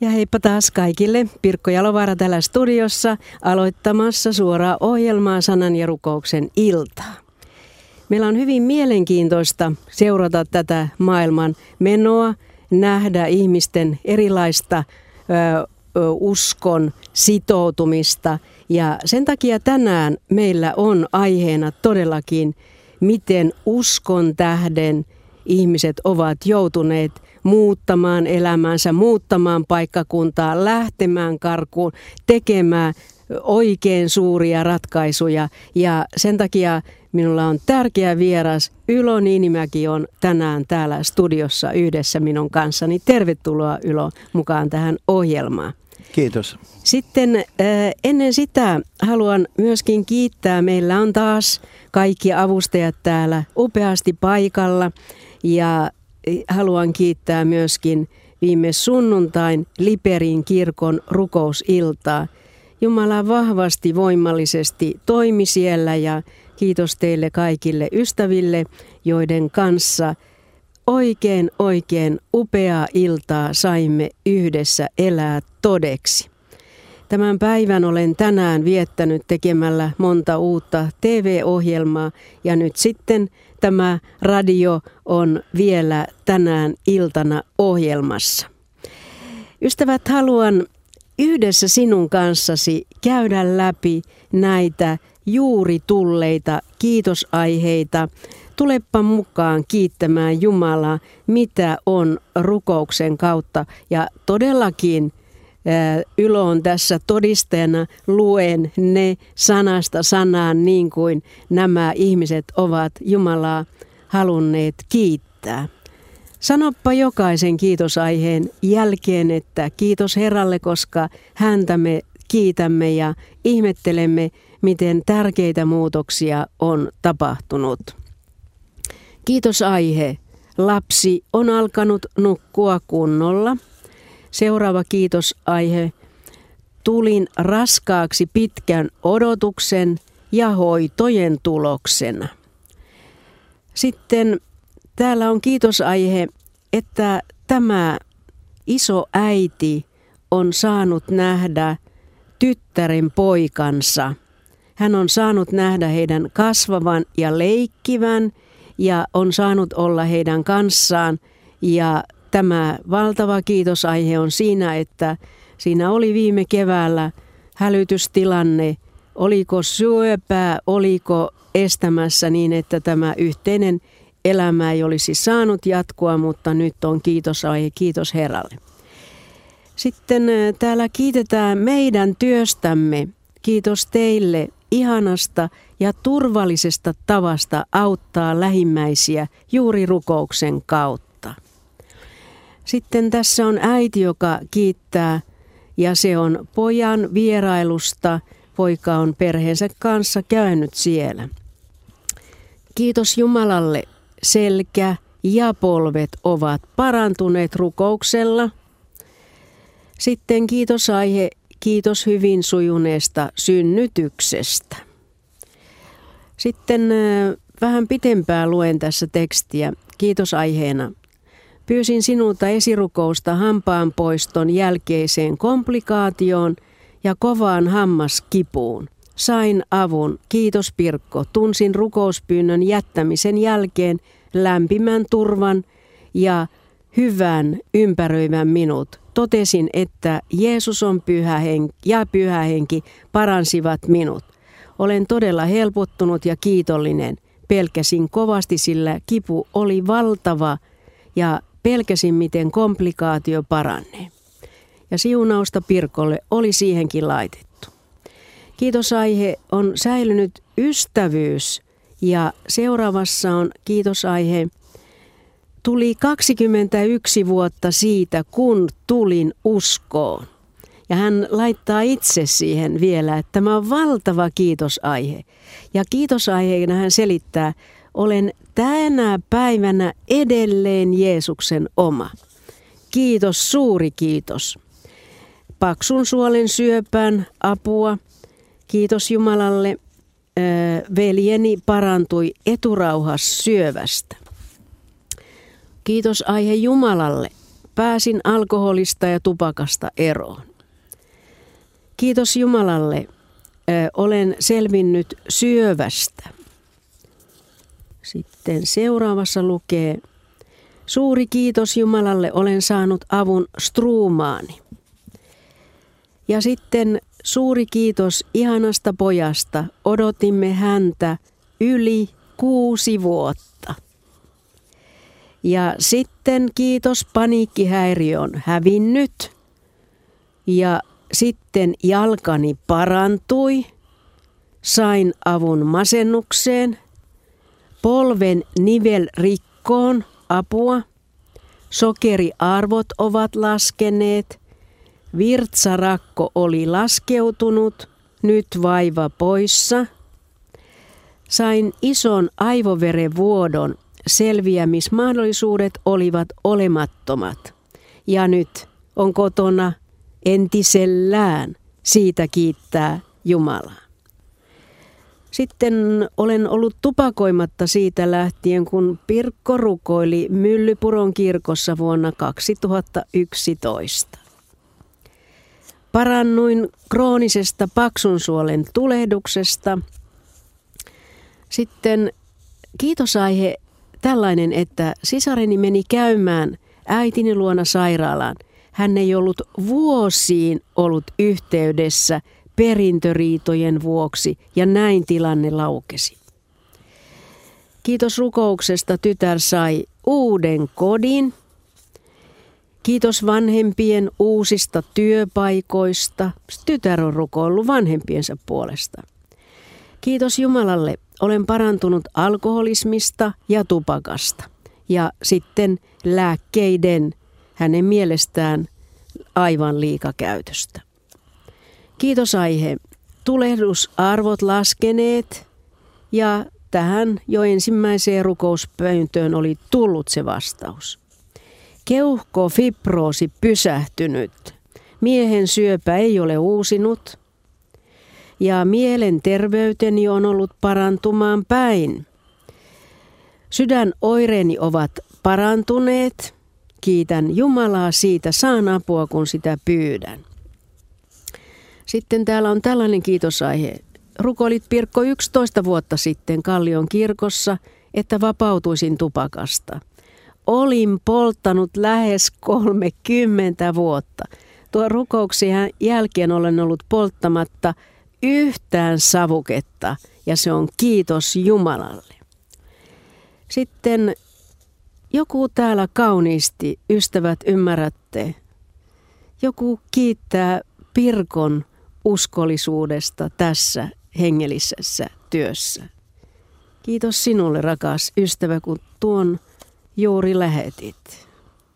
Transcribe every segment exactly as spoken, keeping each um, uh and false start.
Ja heippa taas kaikille. Pirkko Jalovaara täällä studiossa aloittamassa suoraa ohjelmaa Sanan ja rukouksen iltaa. Meillä on hyvin mielenkiintoista seurata tätä maailman menoa, nähdä ihmisten erilaista ö, ö, uskon sitoutumista. Ja sen takia tänään meillä on aiheena todellakin, miten uskon tähden ihmiset ovat joutuneet muuttamaan elämänsä, muuttamaan paikkakuntaa, lähtemään karkuun, tekemään oikein suuria ratkaisuja. Ja sen takia minulla on tärkeä vieras. Ylo Niinimäki on tänään täällä studiossa yhdessä minun kanssani. Tervetuloa Ylo mukaan tähän ohjelmaan. Kiitos. Sitten ennen sitä haluan myöskin kiittää. Meillä on taas kaikki avustajat täällä upeasti paikalla ja haluan kiittää myöskin viime sunnuntain Liperin kirkon rukousiltaa. Jumala vahvasti, voimallisesti toimi siellä ja kiitos teille kaikille ystäville, joiden kanssa oikein, oikein upeaa iltaa saimme yhdessä elää todeksi. Tämän päivän olen tänään viettänyt tekemällä monta uutta T V-ohjelmaa ja nyt sitten tämä radio on vielä tänään iltana ohjelmassa. Ystävät, haluan yhdessä sinun kanssasi käydä läpi näitä juuri tulleita kiitosaiheita. Tulepa mukaan kiittämään Jumalaa, mitä on rukouksen kautta. Ja todellakin Ylo on tässä todistajana, luen ne sanasta sanaan niin kuin nämä ihmiset ovat Jumalaa halunneet kiittää. Sanoppa jokaisen kiitosaiheen jälkeen, että kiitos Herralle, koska häntä me kiitämme ja ihmettelemme, miten tärkeitä muutoksia on tapahtunut. Kiitosaihe. Lapsi on alkanut nukkua kunnolla. Seuraava kiitosaihe. Tulin raskaaksi pitkän odotuksen ja hoitojen tuloksena. Sitten täällä on kiitosaihe, että tämä iso äiti on saanut nähdä tyttären poikansa. Hän on saanut nähdä heidän kasvavan ja leikkivän ja on saanut olla heidän kanssaan. Ja tämä valtava kiitosaihe on siinä, että siinä oli viime keväällä hälytystilanne. Oliko syöpää, oliko estämässä niin, että tämä yhteinen elämä ei olisi saanut jatkua, mutta nyt on kiitosaihe. Kiitos Herralle. Sitten täällä kiitetään meidän työstämme. Kiitos teille ihanasta ja turvallisesta tavasta auttaa lähimmäisiä juuri rukouksen kautta. Sitten tässä on äiti, joka kiittää ja se on pojan vierailusta. Poika on perheensä kanssa käynyt siellä. Kiitos Jumalalle, selkä ja polvet ovat parantuneet rukouksella. Sitten kiitosaihe, kiitos hyvin sujuneesta synnytyksestä. Sitten vähän pitempään luen tässä tekstiä kiitosaiheena. Pyysin sinulta esirukousta hampaanpoiston jälkeiseen komplikaatioon ja kovaan hammaskipuun. Sain avun, kiitos Pirkko, tunsin rukouspyynnön jättämisen jälkeen lämpimän turvan ja hyvän ympäröivän minut. Totesin, että Jeesus on pyhä henki ja pyhä henki paransivat minut. Olen todella helpottunut ja kiitollinen. Pelkäsin kovasti, sillä kipu oli valtava ja pelkäsin, miten komplikaatio paranee. Ja siunausta Pirkolle oli siihenkin laitettu. Kiitosaihe on säilynyt ystävyys ja seuraavassa on kiitosaihe. Tuli kaksikymmentäyksi vuotta siitä, kun tulin uskoon. Ja hän laittaa itse siihen vielä, että tämä on valtava kiitosaihe. Ja kiitosaiheena hän selittää, olen tänä päivänä edelleen Jeesuksen oma. Kiitos, suuri kiitos. Paksun suolen syöpään apua. Kiitos Jumalalle. Veljeni parantui eturauhas syövästä. Kiitos aihe Jumalalle. pääsin alkoholista ja tupakasta eroon. Kiitos Jumalalle, ö, olen selvinnyt syövästä. Sitten seuraavassa lukee, suuri kiitos Jumalalle, olen saanut avun struumaani. Ja sitten suuri kiitos ihanasta pojasta, odotimme häntä yli kuusi vuotta. Ja sitten kiitos, paniikkihäiriö on hävinnyt. Ja sitten jalkani parantui, sain avun masennukseen, polven nivelrikkoon apua, sokeriarvot ovat laskeneet, virtsarakko oli laskeutunut, nyt vaiva poissa. Sain ison aivoverenvuodon, selviämismahdollisuudet olivat olemattomat ja nyt on kotona entisellään, siitä kiittää Jumalaa. Sitten olen ollut tupakoimatta siitä lähtien, kun Pirkko rukoili Myllypuron kirkossa vuonna kaksituhattayksitoista. Parannuin kroonisesta paksunsuolen tulehduksesta. Sitten kiitosaihe tällainen, että sisareni meni käymään äitini luona sairaalaan. Hän ei ollut vuosiin ollut yhteydessä perintöriitojen vuoksi ja näin tilanne laukesi. Kiitos rukouksesta tytär sai uuden kodin. Kiitos vanhempien uusista työpaikoista. Tytär on rukoillut vanhempiensa puolesta. Kiitos Jumalalle, olen parantunut alkoholismista ja tupakasta. Ja sitten lääkkeiden, hänen mielestään aivan liikakäytöstä. Kiitos aihe, tulehdusarvot laskeneet ja tähän jo ensimmäiseen rukouspöyntöön oli tullut se vastaus. Keuhkofibroosi pysähtynyt, miehen syöpä ei ole uusinut ja mielenterveyteni on ollut parantumaan päin. Sydänoireeni ovat parantuneet, kiitän Jumalaa siitä, saan apua kun sitä pyydän. Sitten täällä on tällainen kiitosaihe. Rukoilit Pirkko yksitoista vuotta sitten Kallion kirkossa, että vapautuisin tupakasta. Olin polttanut lähes kolmekymmentä vuotta. Tuo rukouksien jälkeen olen ollut polttamatta yhtään savuketta ja se on kiitos Jumalalle. Sitten joku täällä kauniisti, ystävät ymmärrätte, joku kiittää Pirkon uskollisuudesta tässä hengellisessä työssä. Kiitos sinulle, rakas ystävä, kun tuon juuri lähetit.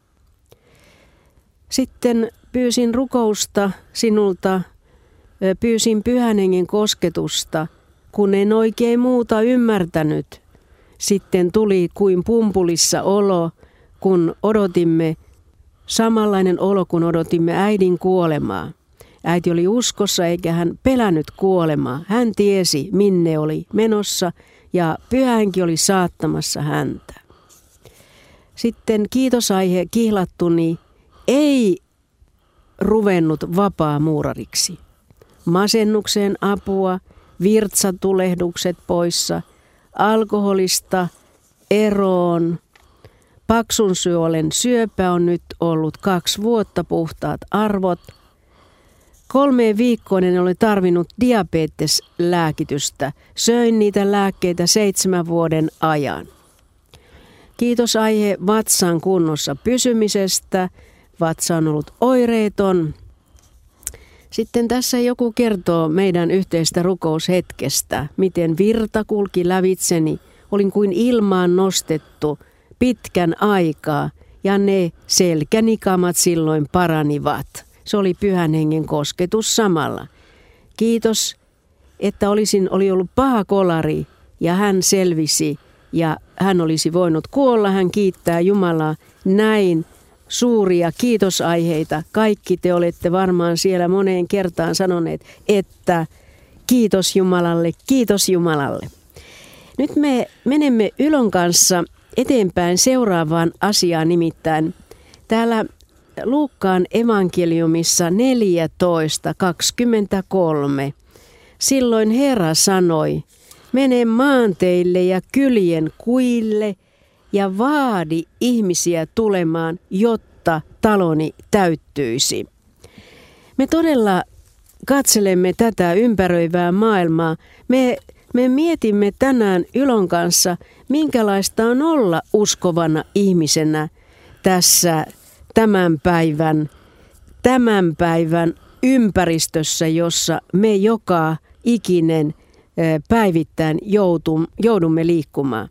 Sitten pyysin rukousta sinulta, pyysin Pyhän Hengen kosketusta, kun en oikein muuta ymmärtänyt. Sitten tuli kuin pumpulissa olo, kun odotimme, samanlainen olo, kun odotimme äidin kuolemaa. Äiti oli uskossa eikä hän pelännyt kuolemaa. Hän tiesi, minne oli menossa ja Pyhä Henki oli saattamassa häntä. Sitten kiitosaihe kihlattuni ei ruvennut vapaamuurariksi. Masennukseen apua, virtsatulehdukset poissa, alkoholista eroon. Paksunsuolen syöpä on nyt ollut kaksi vuotta, puhtaat arvot. Kolmeen viikkoon en ole tarvinnut diabeteslääkitystä. Söin niitä lääkkeitä seitsemän vuoden ajan. Kiitos aihe vatsan kunnossa pysymisestä. Vatsa on ollut oireeton. Sitten tässä joku kertoo meidän yhteistä rukoushetkestä, miten virta kulki lävitseni. Olin kuin ilmaan nostettu pitkän aikaa ja ne selkänikamat silloin paranivat. Se oli Pyhän Hengen kosketus samalla. Kiitos, että olisin, oli ollut paha kolari ja hän selvisi ja hän olisi voinut kuolla. Hän kiittää Jumalaa näin suuria kiitosaiheita. Kaikki te olette varmaan siellä moneen kertaan sanoneet, että kiitos Jumalalle, kiitos Jumalalle. Nyt me menemme Ylon kanssa eteenpäin seuraavaan asiaan, nimittäin täällä Luukkaan evankeliumissa neljätoista kaksikymmentäkolme. Silloin Herra sanoi, mene maanteille ja kylien kuille ja vaadi ihmisiä tulemaan, jotta taloni täyttyisi. Me todella katselemme tätä ympäröivää maailmaa. Me, me mietimme tänään Ylon kanssa, minkälaista on olla uskovana ihmisenä tässä tämän päivän, tämän päivän ympäristössä, jossa me joka ikinen päivittäin joudumme liikkumaan.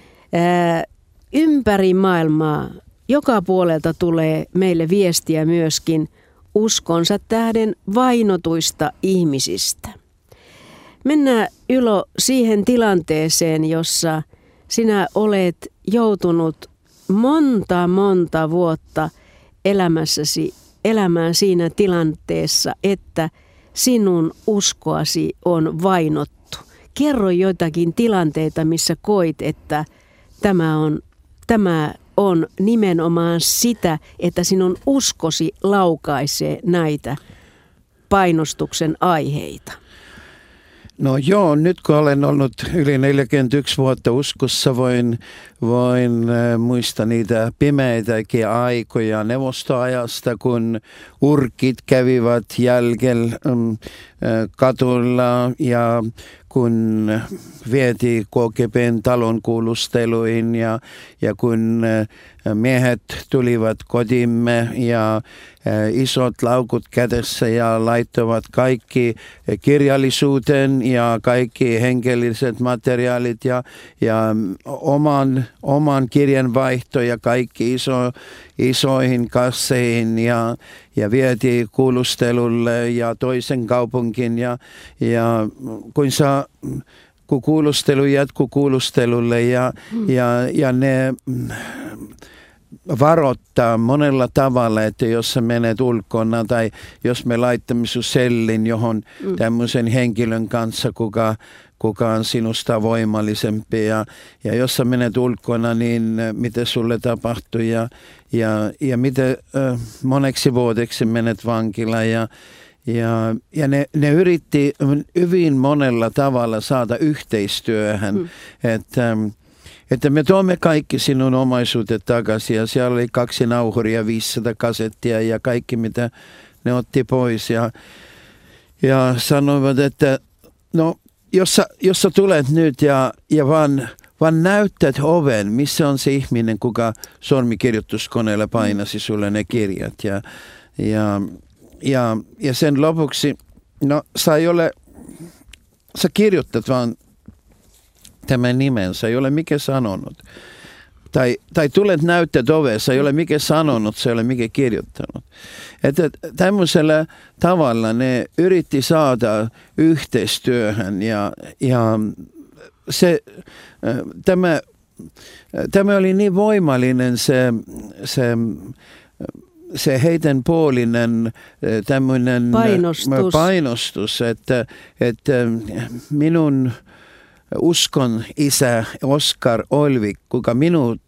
Ympäri maailmaa joka puolelta tulee meille viestiä myöskin uskonsa tähden vainotuista ihmisistä. Mennään Ylo siihen tilanteeseen, jossa sinä olet joutunut monta monta vuotta elämässäsi elämään siinä tilanteessa, että sinun uskoasi on vainottu. Kerro joitakin tilanteita, missä koit, että tämä on, tämä on nimenomaan sitä, että sinun uskosi laukaisee näitä painostuksen aiheita. No joo, nyt kun olen ollut yli neljäkymmentäyksi vuotta uskossa, voin, voin äh, muistaa niitä pimeitäkin aikoja neuvostoajasta, kun urkit kävivät jälkeen ähm, äh, katulla ja kun vietiin K G B:n talon kuulusteluihin ja, ja kun miehet tulivat kotimme ja isot laukut kädessä ja laittoivat kaikki kirjallisuuteen ja kaikki hengelliset materiaalit ja, ja oman, oman kirjanvaihto ja kaikki iso, isoihin kasseihin ja, ja vietiin kuulustelulle ja toisen kaupunkiin ja, ja kun saa kun kuulustelu jatkuu kuulustelulle ja, mm. ja, ja ne varoittaa monella tavalla, että jos sä menet ulkona tai jos me laittamme sun sellin johon mm. tämmöisen henkilön kanssa, kuka, kuka on sinusta voimallisempi ja, ja jos sä menet ulkona, niin mitä sulle tapahtuu ja, ja, ja mitä äh, moneksi vuodeksi menet vankilaan ja Ja, ja ne, ne yritti hyvin monella tavalla saada yhteistyöhön, mm. että, että me tuomme kaikki sinun omaisuudet takaisin. Ja siellä oli kaksi nauhuria, viisisataa kasettia ja kaikki mitä ne otti pois. Ja, ja sanoivat, että no jos sä, jos sä tulet nyt ja, ja vaan, vaan näytät oven, missä on se ihminen, kuka sormikirjoituskoneella painasi sulle ne kirjat. Ja, ja Ja, ja sen lopuksi, no sä ei ole, sä kirjoittat vaan tämän nimen, sä ei ole mikä sanonut. Tai, tai tulet näyttät oveen, sä ei ole mikä sanonut, sä ei ole mikä kirjoittanut. Että tämmöisellä tavalla ne yritti saada yhteistyöhön ja, ja se, tämä, tämä oli niin voimallinen se, se se heidän puolinen tämmöinen painostus, painostus että, että minun uskon isä Oskar Olvik, kuka minut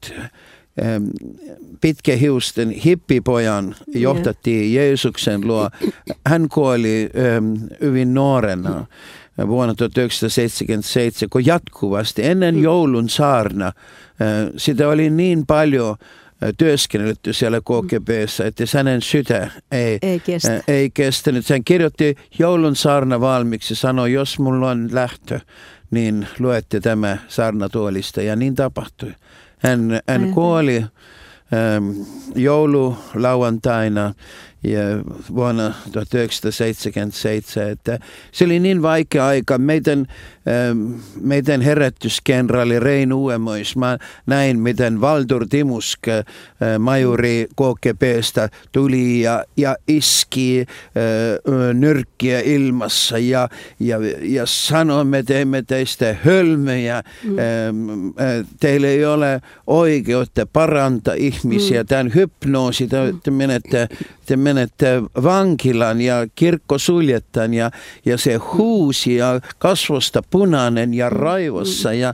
pitkähiusten hippipojan johtattiin Jeesuksen luo, hän kuoli hyvin nuorena vuonna tuhatyhdeksänsataaseitsemänkymmentäseitsemän, kun jatkuvasti ennen joulun saarna sitä oli niin paljon työskennellytty siellä K G B:ssä, että hänen sytä ei, ei, kestä. ei kestänyt. Hän kirjoitti joulun saarna valmiiksi ja sanoi, jos mulla on lähtö, niin luette tämä saarnatuolista. Ja niin tapahtui. Hän, hän kuoli ähm, joululauantaina ja vuonna tuhatyhdeksänsataaseitsemänkymmentäseitsemän. Että se oli niin vaikea aika. Meidän, ähm, meidän herätyskenraali Rein Uemois, mä näin, miten Valdur Timusk, äh, majuri K G B:stä, tuli ja, ja iski äh, nyrkkiä ilmassa ja, ja, ja sanoi, me teemme teistä hölmöjä. Mm. Ähm, äh, teillä ei ole oikeutta parantaa ihmisiä. Mm. Tämän hypnoosi, te, te menette, te menette vankilan ja kirkko suljetaan ja, ja se huusi ja kasvosta punainen ja raivossa ja,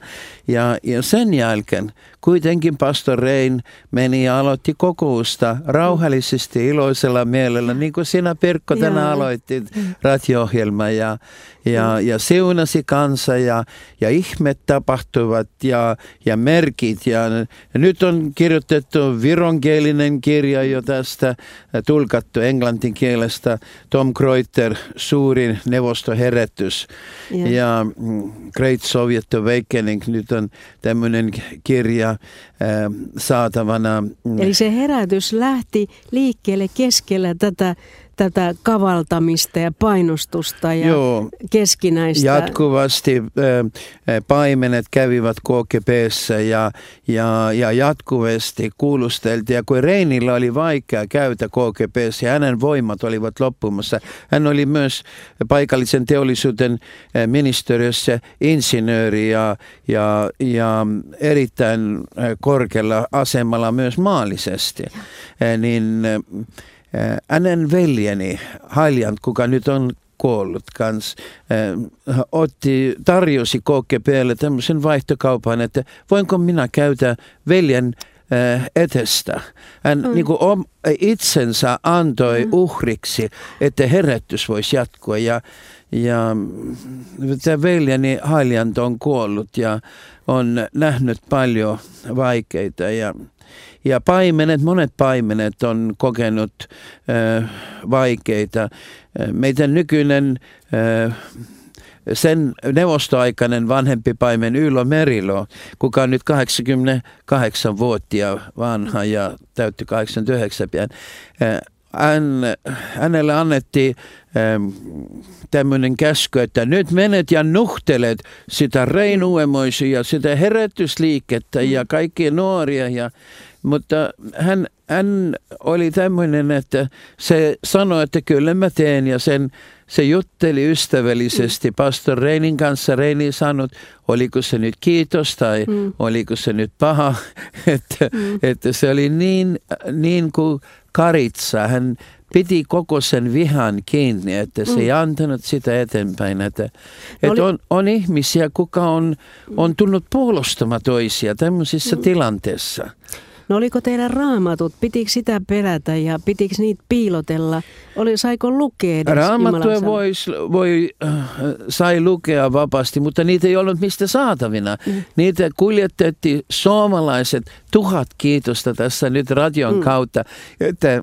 Ja, ja sen jälkeen kuitenkin pastor Rein meni ja aloitti kokousta rauhallisesti, iloisella mielellä, niin kuin sinä Pirkko tänään aloittit radio-ohjelma ja, ja, ja siunasi kansa ja, ja ihmet tapahtuvat ja, ja merkit. Ja, ja nyt on kirjoitettu vironkielinen kirja jo tästä, tulkattu englantin kielestä, Tom Kreuter, suurin neuvostoherätys ja, ja Great Soviet Awakening, nyt on tämmöinen kirja äh, saatavana. Eli se herätys lähti liikkeelle keskellä tätä, tätä kavaltamista ja painostusta ja Joo, keskinäistä. Jatkuvasti äh, paimenet kävivät K G B:ssä ja, ja, ja jatkuvasti kuulusteltiin. Ja kun Reinillä oli vaikea käydä K G B:ssä ja hänen voimat olivat loppumassa. Hän oli myös paikallisen teollisuuden ministeriössä insinööri ja, ja, ja erittäin korkealla asemalla myös maallisesti. Ja. Niin hänen veljeni Hailiant, kuka nyt on kuollut kans, äh, otti, tarjosi K G B:lle tämmöisen vaihtokaupan, että voinko minä käydä veljen äh, etestä. Hän mm. niin kuin om, itsensä antoi mm. uhriksi, että herätys voisi jatkua. Ja, ja tämä veljeni Hailiant on kuollut ja on nähnyt paljon vaikeita ja Ja paimenet, monet paimenet on kokenut äh, vaikeita. Meidän nykyinen äh, sen neuvostoaikainen vanhempi paimen Ylö Merilo, kuka on nyt kahdeksankymmentäkahdeksan-vuotia vanha ja täytti kahdeksankymmentäyhdeksän pian. Äh, hän, hänelle annettiin ähm, tämmöinen käsky, että nyt menet ja nuhtelet sitä Rein Uuemoisia, sitä herätysliikettä ja kaikkia nuoria ja mutta hän, hän oli tämmöinen, että se sanoi, että kyllä mä teen ja sen, se jutteli ystävällisesti pastor Reinin kanssa. Reini sanoi, oliko se nyt kiitos tai mm. oliko se nyt paha, että, mm. että se oli niin, niin kuin karitsa. Hän piti koko sen vihan kiinni, että se ei antanut sitä eteenpäin. Että, että on, on ihmisiä, kuka on, on tullut puolustamaan toisia tämmöisissä mm. tilanteissa. No oliko teillä raamatut? Pitikö sitä pelätä ja pitikö niitä piilotella? Oli, saiko lukea edes Raamattuja vois, voi, äh, sai lukea vapaasti, mutta niitä ei ollut mistä saatavina. Mm. Niitä kuljetettiin suomalaiset tuhat kiitosta tässä nyt radion mm. kautta, että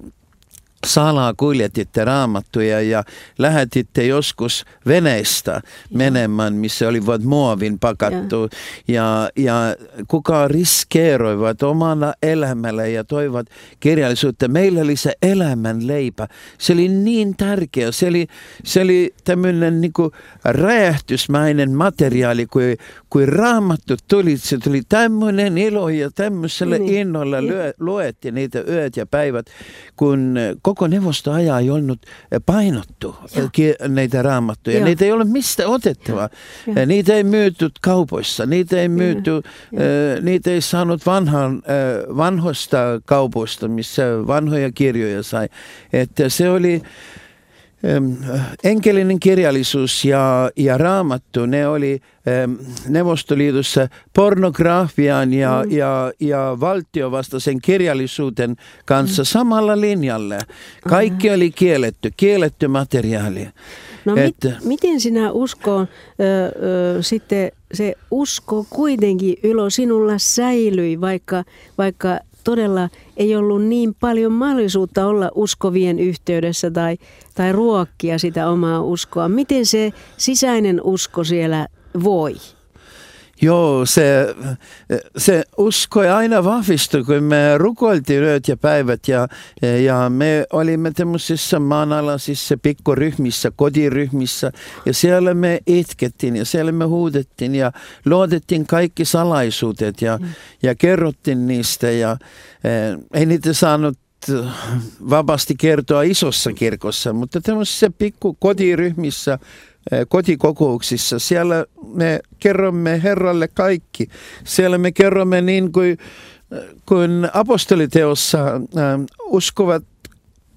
salaa kuljetitte raamattuja ja lähetitte joskus veneistä menemään, missä olivat muovin pakattu. Ja, ja kuka riskeeroivat omana elämällä ja toivat kirjallisuutta. Meillä oli se elämän leipä. Se oli niin tärkeä. Se oli, se oli tämmöinen niin kuin räjähtysmäinen materiaali, kun, kun raamattu tuli. Se tuli tämmöinen ilo ja tämmöisellä niin. innolla luettiin niitä yöt ja päivät, kun koko neuvostoaja ei ollut painottu näitä raamattuja. Ja. Niitä ei ole mistä otettava. Ja. Niitä ei myyty kaupoissa. Niitä ei myyty, ja. äh, niitä ei saanut vanhan, äh, vanhoista kaupoista, missä vanhoja kirjoja sai. Että se oli enkelinen kirjallisuus ja, ja raamattu, ne oli ähm, Neuvostoliitossa pornografian ja, mm. ja, ja valtiovastaisen kirjallisuuden kanssa mm. samalla linjalla. Kaikki Aha. oli kielletty, kielletty materiaali. No että, mit, miten sinä uskoon, ö, ö, sitten se usko kuitenkin Ylö sinulla säilyi, vaikka, vaikka todella ei ollut niin paljon mahdollisuutta olla uskovien yhteydessä tai, tai ruokkia sitä omaa uskoa. Miten se sisäinen usko siellä voi? Joo, se, se usko aina vahvistui, kun me rukoiltiin yöt ja päivät ja, ja me olimme tämmöisissä maanalaisissa pikkuryhmissä, kotiryhmissä ja siellä me itkettiin ja siellä me huudettiin ja luotettiin kaikki salaisuudet ja, mm. ja kerrottiin niistä ja eh, ei niitä saanut vapaasti kertoa isossa kirkossa, mutta tämmöisissä pikku kotiryhmissä, kotikokouksissa. Siellä me kerromme Herralle kaikki. Siellä me kerromme niin kuin, kuin apostoliteossa äh, uskovat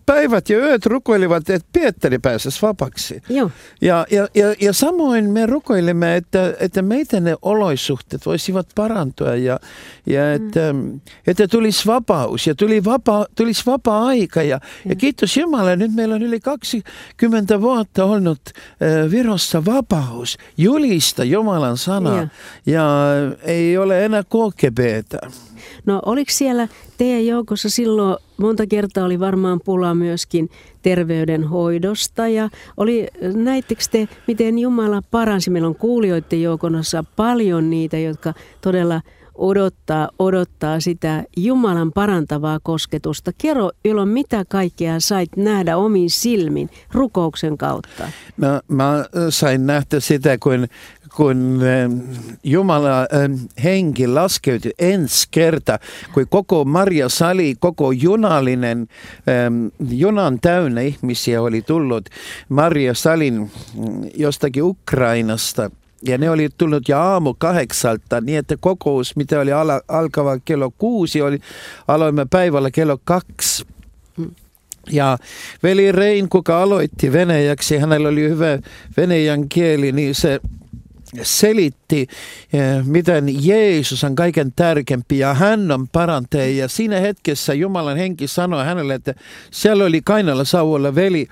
päivät ja yöt rukoilivat, että Pietari pääsisi vapaksi. Joo. Ja, ja, ja, ja samoin me rukoilemme, että, että meidän ne olosuhteet voisivat parantua ja, ja että, mm. että tulisi vapaus ja tuli vapa, tulisi vapaa-aika. Ja, ja. ja kiitos Jumalalle, nyt meillä on yli kaksikymmentä vuotta ollut äh, Virossa vapaus, julista Jumalan sana ja, ja ei ole enää K G B:tä. No oliko siellä teidän joukossa silloin, monta kertaa oli varmaan pula myöskin terveydenhoidosta ja oli, näittekö te, miten Jumala paransi? Meillä on kuulijoiden joukossa paljon niitä, jotka todella odottaa, odottaa sitä Jumalan parantavaa kosketusta. Kerro Ylo, mitä kaikkea sait nähdä omin silmin rukouksen kautta? No mä sain nähdä sitä, kun kun Jumala henki laskeutui ensi kerta, kun koko Maria Sali, koko junallinen, junan täynnä ihmisiä oli tullut Maria Salin jostakin Ukrainasta. Ja ne oli tullut jo aamu kahdeksalta, niin että kokous, mitä oli ala, alkava kello kuusi, oli, aloimme päivällä kello kaksi. Ja veli Rein, kuka aloitti venäjäksi, hänellä oli hyvä venäjän kieli, niin se selitti, miten Jeesus on kaiken tärkeämpi ja hän on parantaja. Ja siinä hetkessä Jumalan henki sanoi hänelle, että siellä oli kainalla sauvalla veli,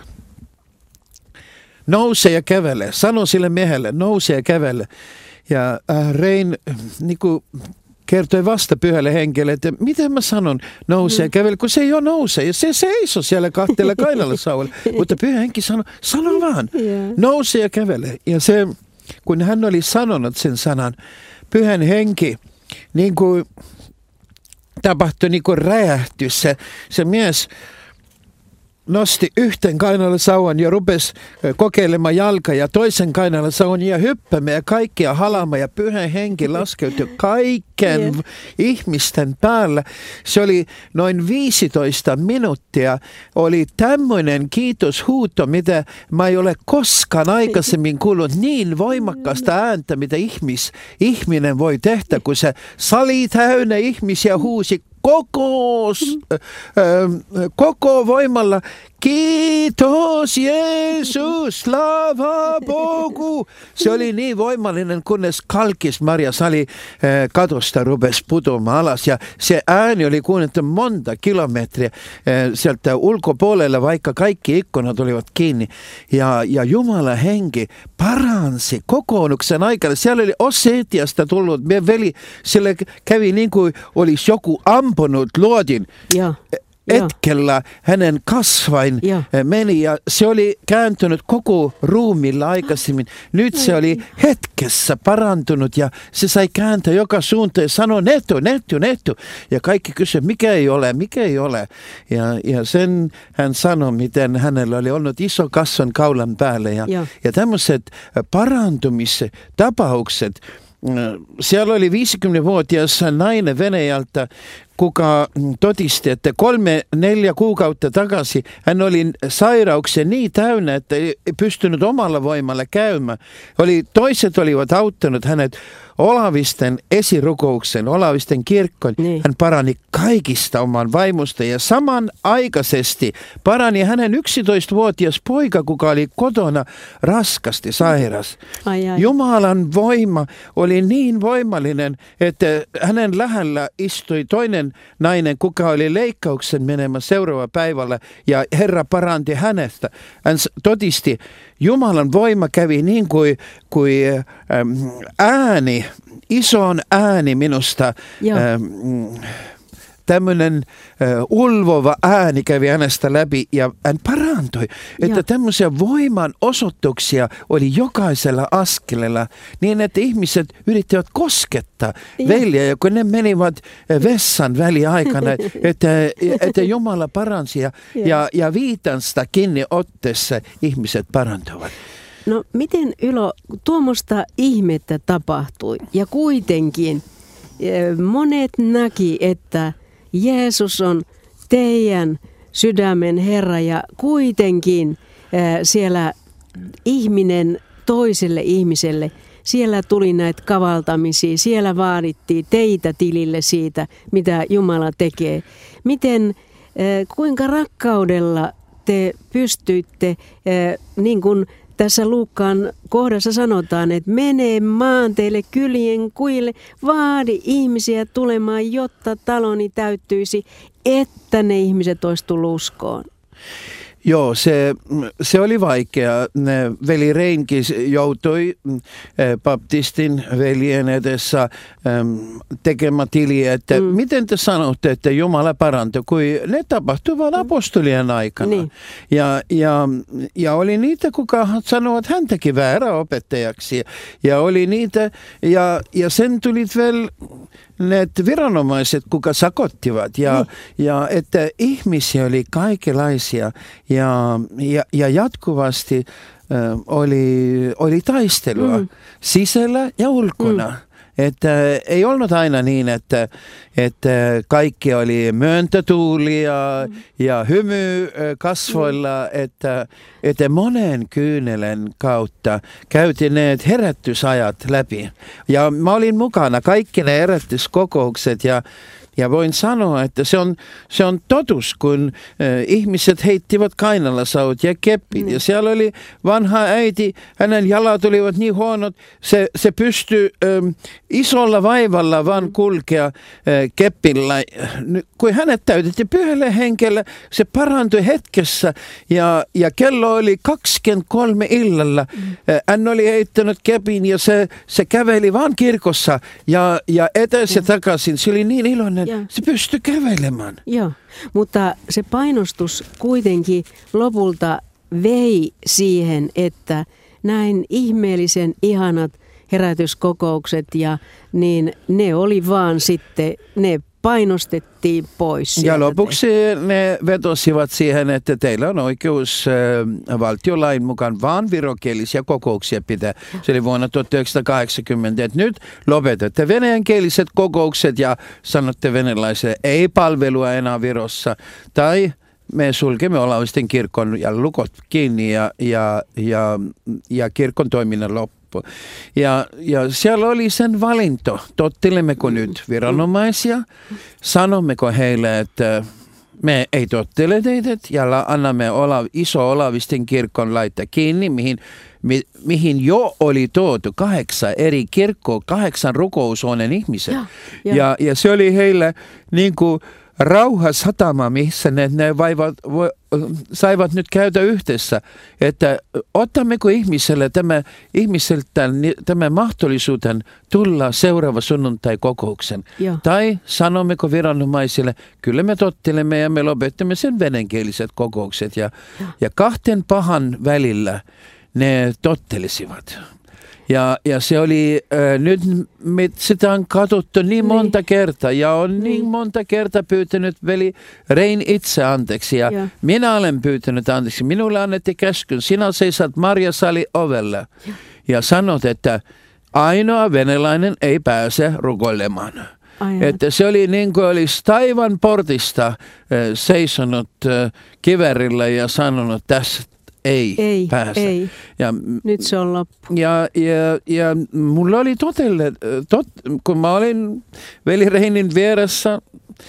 nouse ja kävele. Sano sille miehelle, nouse ja kävele. Ja äh, Rein niin kuin kertoi vasta pyhälle henkelle, että miten mä sanon nouse ja kävele, kun se ei ole nouse. Ja se seisoi siellä kahteella kainalla sauvalla. Mutta pyhä henki sanoi, sano vaan, nouse ja kävele. Ja se, kun hän oli sanonut sen sanan, pyhän henki, niin kuin tapahtui niin kuin räjähtys. Se, se mies nosti yhten kainalla sauvan ja rupesi kokeilemaan jalkaa ja toisen kainalla sauvan ja hyppämään ja kaikkia halaamaan ja pyhä henki laskeutui kaiken yeah. ihmisten päällä. Se oli noin viisitoista minuuttia. Oli tämmöinen kiitoshuuto, mitä mä ei ole koskaan aikaisemmin kuullut niin voimakkaasta ääntä, mitä ihmis, ihminen voi tehdä, kun se sali täynnä ihmisiä huusi Koko, äh, koko voimalla, kiitos Jeesus, slava Bogu. Se oli niin voimallinen, kunnes kalkis Maria Sali äh, katosta rupesi putoamaan alas. Ja se ääni oli kuunneltu monta kilometriä äh, sieltä ulkopuolella, vaikka kaikki ikkunat olivat kiinni. Ja, ja Jumalan henki paransi kokoonuksen aikana. Siellä oli Osetiasta tullut, me veli, sille kävi niin kuin olisi joku ampunut luodin. Ja. Etkellä hänen kasvain ja. meni ja se oli kääntynyt koko ruumilla aikaisemmin. Nyt se oli hetkessä parantunut ja se sai kääntää joka suuntaan ja sanoi netto, netto, netto. Ja kaikki kysyivät, mikä ei ole, mikä ei ole. Ja, ja sen hän sanoi, miten hänellä oli ollut iso kasvan kaulan päälle. Ja, ja. ja tämmöiset parantumistapaukset. Siellä oli viisikymmenvuotias nainen Venäjältä, kuka todisti, että kolme, neljä kuukautta takaisin hän oli sairauksia niin täynnä, että ei pystynyt omalla voimalla käymään. Oli, toiset olivat auttanut hänet Olavisten esirukouksen, Olavisten kirkkoon. Niin. Hän parani kaikista oman vaimosta ja samanaikaisesti parani hänen yksitoistavuotias poika, kuka oli kotona raskasti sairas. Ai, ai. Jumalan voima oli niin voimallinen, että hänen lähellä istui toinen nainen, kuka oli leikkauksen menemä seuraava päivällä ja Herra paranti hänestä. Hän todisti, Jumalan voima kävi niin kuin, kuin ähm, ääni, ison ääni minusta. Ähm, tämmöinen äh, ulvova ääni kävi hänestä läpi ja hän parantui. Että ja. tämmöisiä voiman osoituksia oli jokaisella askeleella niin, että ihmiset yrittivät koskettaa ja. veljeä, ja kun ne menivät vessan väliaikana, että, että Jumala paransi ja, ja. ja, ja viitansta kiinni ottessa ihmiset parantuvat. No miten Ylo, tuommoista ihmettä tapahtui ja kuitenkin monet näki, että Jeesus on teidän sydämen Herra ja kuitenkin äh, siellä ihminen toiselle ihmiselle, siellä tuli näitä kavaltamisia, siellä vaadittiin teitä tilille siitä, mitä Jumala tekee. Miten, äh, kuinka rakkaudella te pystyitte, eh, niin kuin tässä Luukkaan kohdassa sanotaan, että mene maanteille, kylien kuille, vaadi ihmisiä tulemaan, jotta taloni täyttyisi, että ne ihmiset olisi tullut uskoon. Joo, se, se oli vaikea. Veli Reinkin joutui baptistin veljen edessä tekemään tiliä, että mm. miten te sanotte, että Jumala parantoi, kun ne tapahtuivat apostolien aikana. Niin. Ja, ja, ja oli niitä, kuka sanoivat häntäkin väärä opettajaksi. Ja oli niitä, ja, ja sen tulit vielä ne viranomaiset, kuka sakottivat, ja, mm. ja että ihmisiä oli kaikenlaisia, ja, ja, ja jatkuvasti äh, oli, oli taistelua mm. sisällä ja ulkona. Mm. Että ei ollut aina niin, että, että kaikki oli myöntätuuli ja, mm. ja hymy kasvoilla, mm. että, että monen kyynelen kautta käytiin ne herätysajat läpi. Ja mä olin mukana kaikki ne herätyskokoukset ja Ja voin sanoa, että se on, se on totuus, kun äh, ihmiset heittivät kainalasaut ja keppit. Mm. Ja siellä oli vanha äiti, hänen jalat olivat niin huonot, se, se pystyi ähm, isolla vaivalla vaan kulkea äh, keppillä. Kun hänet täytettiin pyhällä henkellä, se parantui hetkessä ja, ja kello oli kaksikymmentäkolme illalla. Mm. Äh, hän oli heittänyt kepin ja se, se käveli vaan kirkossa ja, ja etäs ja takaisin. Se oli niin iloinen. Ja. Se pystyi kävelemään. Joo, mutta se painostus kuitenkin lopulta vei siihen, että näin ihmeellisen ihanat herätyskokoukset ja niin ne oli vaan sitten, ne painostettiin pois. Ja lopuksi ne vetosivat siihen, että teillä on oikeus äh, valtiolain mukaan vaan virokielisiä kokouksia pitää. Se oli vuonna tuhatyhdeksänsataakahdeksankymmentä, että nyt lopetatte venäjänkieliset kokoukset ja sanotte venäläisille ei palvelua enää Virossa. Tai me sulkemme Olavisten kirkon ja lukot kiinni ja, ja, ja, ja kirkon toiminnan loppu. Ja, ja siellä oli sen valinto. Tottelemmeko nyt viranomaisia? Sanommeko heille, että me ei tottele teidät ja annamme Ola, iso Olavisten kirkon laittaa kiinni, mihin, mi, mihin jo oli tuotu kahdeksan eri kirkkoa, kahdeksan rukoushuoneen ihmisen. Ja, ja. Ja, ja se oli heille niin kuin rauhasatama, missä ne, ne vaivat, vo, saivat nyt käydä yhdessä, että otammeko ihmiselle tämä, ihmiseltä tämä mahdollisuuden tulla seuraava sunnuntai-kokouksen. Joo. Tai sanommeko viranomaisille, kyllä me tottelemme ja me lopettamme sen venäjänkieliset kokoukset. Ja, ja kahten pahan välillä ne tottelisivat. Ja, ja se oli, äh, nyt me, sitä on katsottu niin monta niin. kertaa ja on niin. niin monta kertaa pyytänyt veli Rein itse anteeksi. Ja, ja minä olen pyytänyt anteeksi. Minulle annettiin käskyn. Sinä seisat Marjasali ovella ja, ja sanot, että ainoa venäläinen ei pääse rukoilemaan. Aivan. Että se oli niin kuin olisi taivaan portista äh, seisonut äh, kiverillä ja sanonut tässä. Ei, ei pääse. Ei. Ja, nyt se on loppu. Ja, ja, ja mulla oli totelle, tot, kun mä olin veli Reinin vieressä,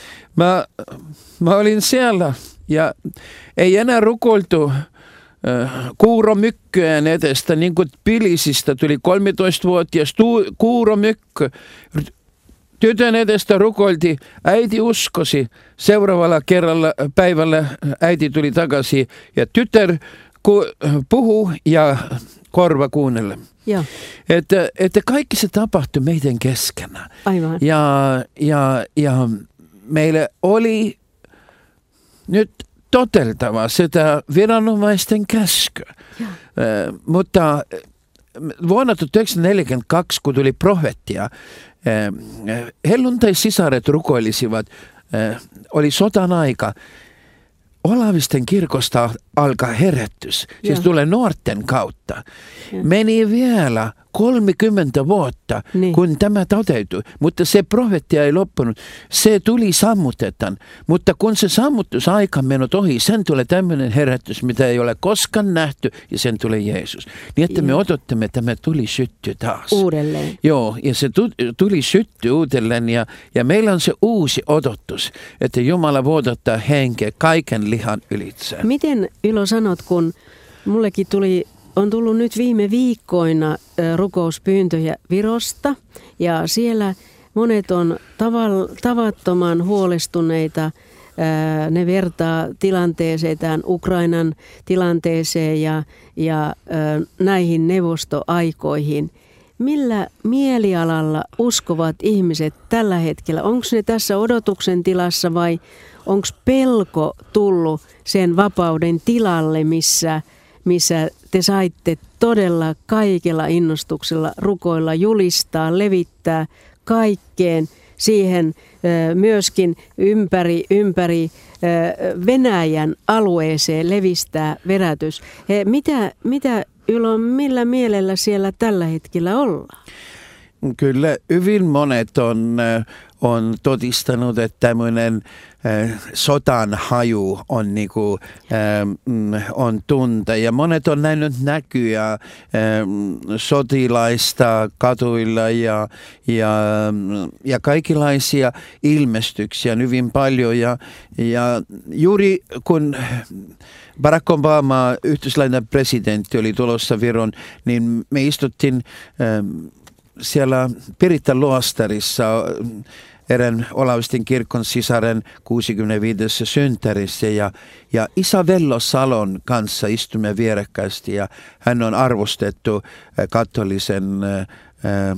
mä, mä olin siellä ja ei enää rukoiltu äh, kuuromykköjen edestä, niin kuin Tbilisistä tuli kolmetoistavuotias tu, kuuromykkö. Tytön edestä rukoilti, äiti uskosi. Seuraavalla kerralla päivällä äiti tuli takaisin ja tytär puhuu ja korva kuunnelle. Ja. Että, että kaikki se tapahtui meidän keskenä. Aivan. Ja, ja, ja meillä oli nyt toteltava sitä viranomaisten käskyä. Ja. Äh, mutta vuonna tuhatyhdeksänsataaneljäkymmentäkaksi, kun tuli profettia, äh, helluntai-sisaret rukoilisivat, äh, oli sotan aika. Olavisten kirkosta alkaa herätys, siis ja. tulee nuorten kautta. Ja. Meni vielä kolmekymmentä vuotta, niin. kun tämä toteutui, mutta se profeettia ei loppunut. Se tuli sammutetaan, mutta kun se sammutusaika on mennyt ohi, sen tulee tämmöinen herätys, mitä ei ole koskaan nähty, ja sen tulee Jeesus. Niin että ja. me odottamme, että me tuli sytty taas. Uudelleen. Joo, ja se tuli sytty uudelleen, ja, ja meillä on se uusi odotus, että Jumala vuodattaa henkeä kaiken lihan ylitse. Miten Ylo sanot, kun mullekin tuli, on tullut nyt viime viikkoina rukouspyyntöjä Virosta ja siellä monet on taval- tavattoman huolestuneita. Ne vertaa tilanteeseen, Ukrainan tilanteeseen ja, ja näihin neuvostoaikoihin. Millä mielialalla uskovat ihmiset tällä hetkellä? Onko ne tässä odotuksen tilassa vai onko pelko tullut sen vapauden tilalle, missä, missä te saitte todella kaikella innostuksella rukoilla, julistaa, levittää kaikkeen siihen myöskin ympäri, ympäri Venäjän alueeseen levistää vedätys. Mitä, mitä Ylo, millä mielellä siellä tällä hetkellä ollaan? Kyllä hyvin monet on, on todistanut, että tämmöinen sotan haju on, niinku, on tunte. Ja monet on nähnyt näkyä sotilaista katuilla ja, ja, ja kaikenlaisia ilmestyksiä hyvin paljon. Ja, ja juuri kun Barack Obama, yhdysvaltain presidentti, oli tulossa Viron, niin me istuttiin siellä Piritta Luostarissa erään Olavistin kirkon sisaren kuusikymmentäviidessä synttärissä ja, ja isä Vello Salon kanssa istumme vierekkäisesti ja hän on arvostettu katolisen äh,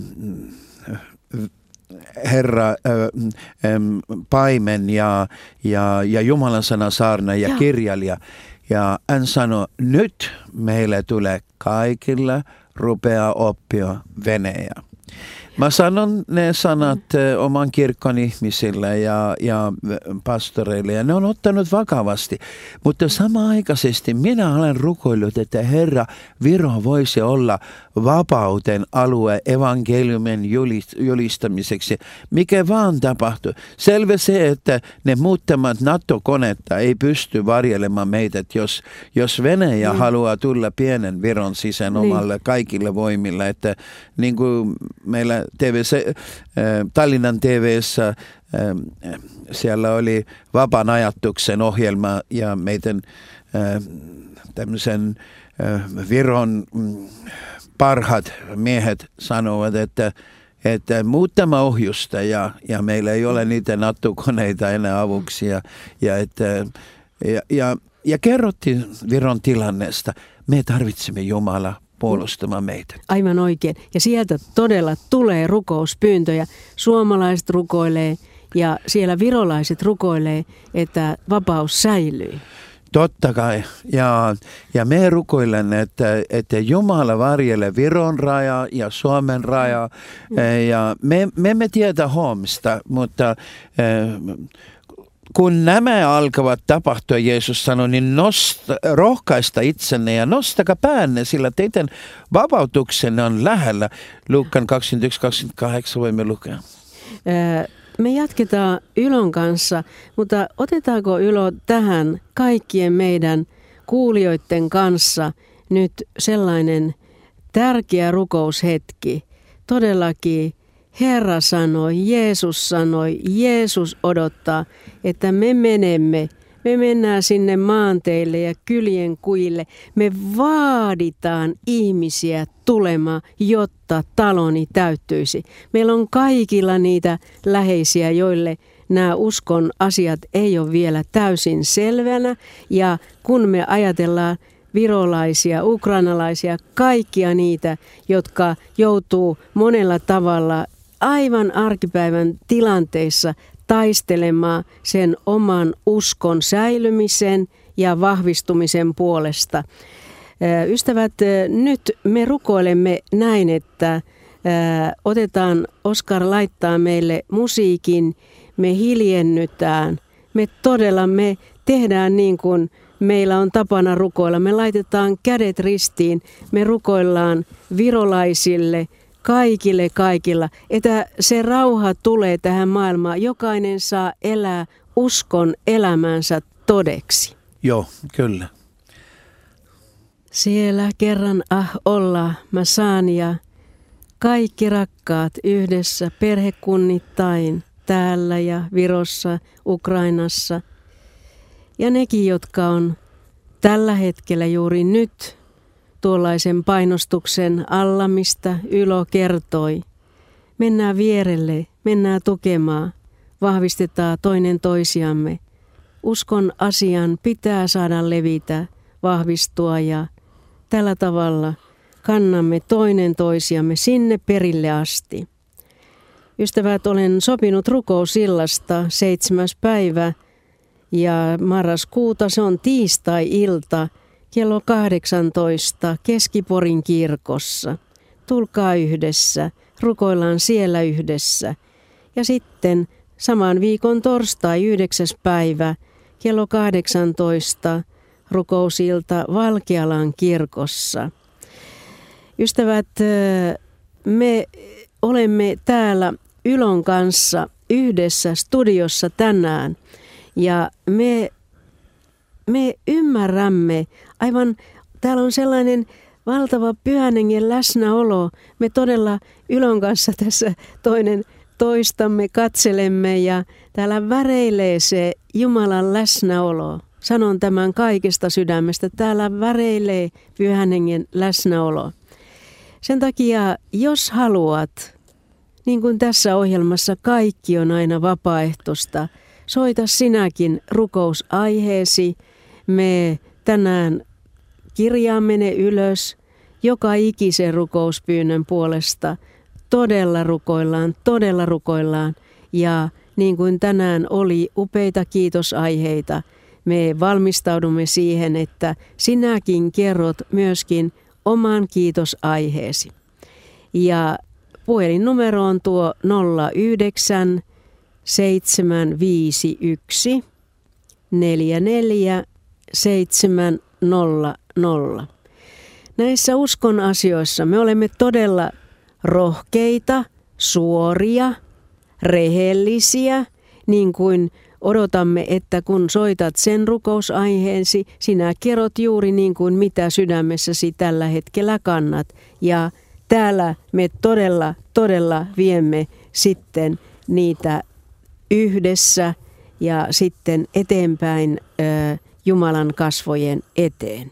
herra äh, äh, paimen ja, ja, ja Jumalan sana saarna ja, ja kirjailija. Ja hän sanoi, nyt meille tulee kaikilla rupeaa oppia venäjä. Mä sanon ne sanat mm. oman kirkon ihmisille ja, ja pastoreille ja ne on ottanut vakavasti. Mutta samaaikaisesti minä olen rukoillut, että Herra, Viro voisi olla vapauten alue evankeliumin julistamiseksi. Mikä vaan tapahtuu. Selvä se, että ne muuttamat NATO-konetta ei pysty varjelemaan meitä, jos, jos Venäjä mm. haluaa tulla pienen Viron sisään mm. omalle kaikille voimille. Että niin kuin meillä T V, Tallinnan T V:ssä siellä oli vapaan ajatuksen ohjelma ja meidän tämmöisen Viron parhaat miehet sanovat, että, että muuttama ohjusta ja, ja meillä ei ole niitä NATO-koneita enää avuksi ja, ja, että, ja, ja, ja kerrottiin Viron tilanneesta. Me tarvitsemme Jumalaa puolustamaan meitä. Aivan oikein. Ja sieltä todella tulee rukouspyyntöjä. Suomalaiset rukoilee ja siellä virolaiset rukoilee, että vapaus säilyy. Totta kai. Ja, ja me rukoilen, että, että Jumala varjelee Viron raja ja Suomen raja. Mm. Ja me, me emme tiedä huomista, mutta kun nämä alkavat tapahtua, Jeesus sanoi, niin nosta, rohkaista itsenne ja nostakaa päänne, sillä teidän vapautuksenne on lähellä. Luukkaan kaksikymmentäyksi kaksikymmentäkahdeksan voimme lukea. Me jatketaan Ylon kanssa, mutta otetaanko Ylo tähän kaikkien meidän kuulijoiden kanssa nyt sellainen tärkeä rukoushetki. Todellakin Herra sanoi, Jeesus sanoi, Jeesus odottaa, että me menemme, me mennään sinne maanteille ja kylien kuille. Me vaaditaan ihmisiä tulemaan, jotta taloni täyttyisi. Meillä on kaikilla niitä läheisiä, joille nämä uskon asiat ei ole vielä täysin selvänä. Ja kun me ajatellaan virolaisia, ukrainalaisia, kaikkia niitä, jotka joutuu monella tavalla aivan arkipäivän tilanteissa taistelemaan sen oman uskon säilymisen ja vahvistumisen puolesta. Ystävät, nyt me rukoilemme näin, että otetaan, Oskar laittaa meille musiikin, me hiljennytään, me todella me tehdään niin kuin meillä on tapana rukoilla. Me laitetaan kädet ristiin, me rukoillaan virolaisille, kaikille kaikilla, että se rauha tulee tähän maailmaan. Jokainen saa elää uskon elämänsä todeksi. Joo, kyllä. Siellä kerran ah olla mä saan ja kaikki rakkaat yhdessä perhekunnittain täällä ja Virossa, Ukrainassa. Ja nekin, jotka on tällä hetkellä juuri nyt tuollaisen painostuksen alla, mistä Ylo kertoi. Mennään vierelle, mennään tukemaan, vahvistetaan toinen toisiamme. Uskon asian pitää saada levitä, vahvistua ja tällä tavalla kannamme toinen toisiamme sinne perille asti. Ystävät, olen sopinut rukousillasta seitsemäs päivä ja marraskuuta, se on tiistai-ilta kello kahdeksantoista Keski-Porin kirkossa. Tulkaa yhdessä, rukoillaan siellä yhdessä. Ja sitten saman viikon torstai yhdeksäs päivä kello kahdeksantoista rukousilta Valkealan kirkossa. Ystävät, me olemme täällä Ylon kanssa yhdessä studiossa tänään ja me, me ymmärrämme aivan, täällä on sellainen valtava Pyhän Hengen läsnäolo. Me todella Ylon kanssa tässä toinen toistamme katselemme ja täällä väreilee se Jumalan läsnäolo. Sanon tämän kaikesta sydämestä. Täällä väreilee Pyhän Hengen läsnäolo. Sen takia, jos haluat, niin kuin tässä ohjelmassa kaikki on aina vapaaehtoista, soita sinäkin rukousaiheesi. Me tänään kirjaamme ne ylös joka ikisen rukouspyynnön puolesta. Todella rukoillaan, todella rukoillaan. Ja niin kuin tänään oli upeita kiitosaiheita, me valmistaudumme siihen, että sinäkin kerrot myöskin oman kiitosaiheesi. Ja puhelinnumero on tuo nolla yhdeksän seitsemän viisi yksi neljä neljä seitsemän nolla nolla. Näissä uskon asioissa me olemme todella rohkeita, suoria, rehellisiä, niin kuin odotamme, että kun soitat sen rukousaiheesi, sinä kerrot juuri niin kuin mitä sydämessäsi tällä hetkellä kannat. Ja täällä me todella, todella viemme sitten niitä yhdessä ja sitten eteenpäin äh, Jumalan kasvojen eteen.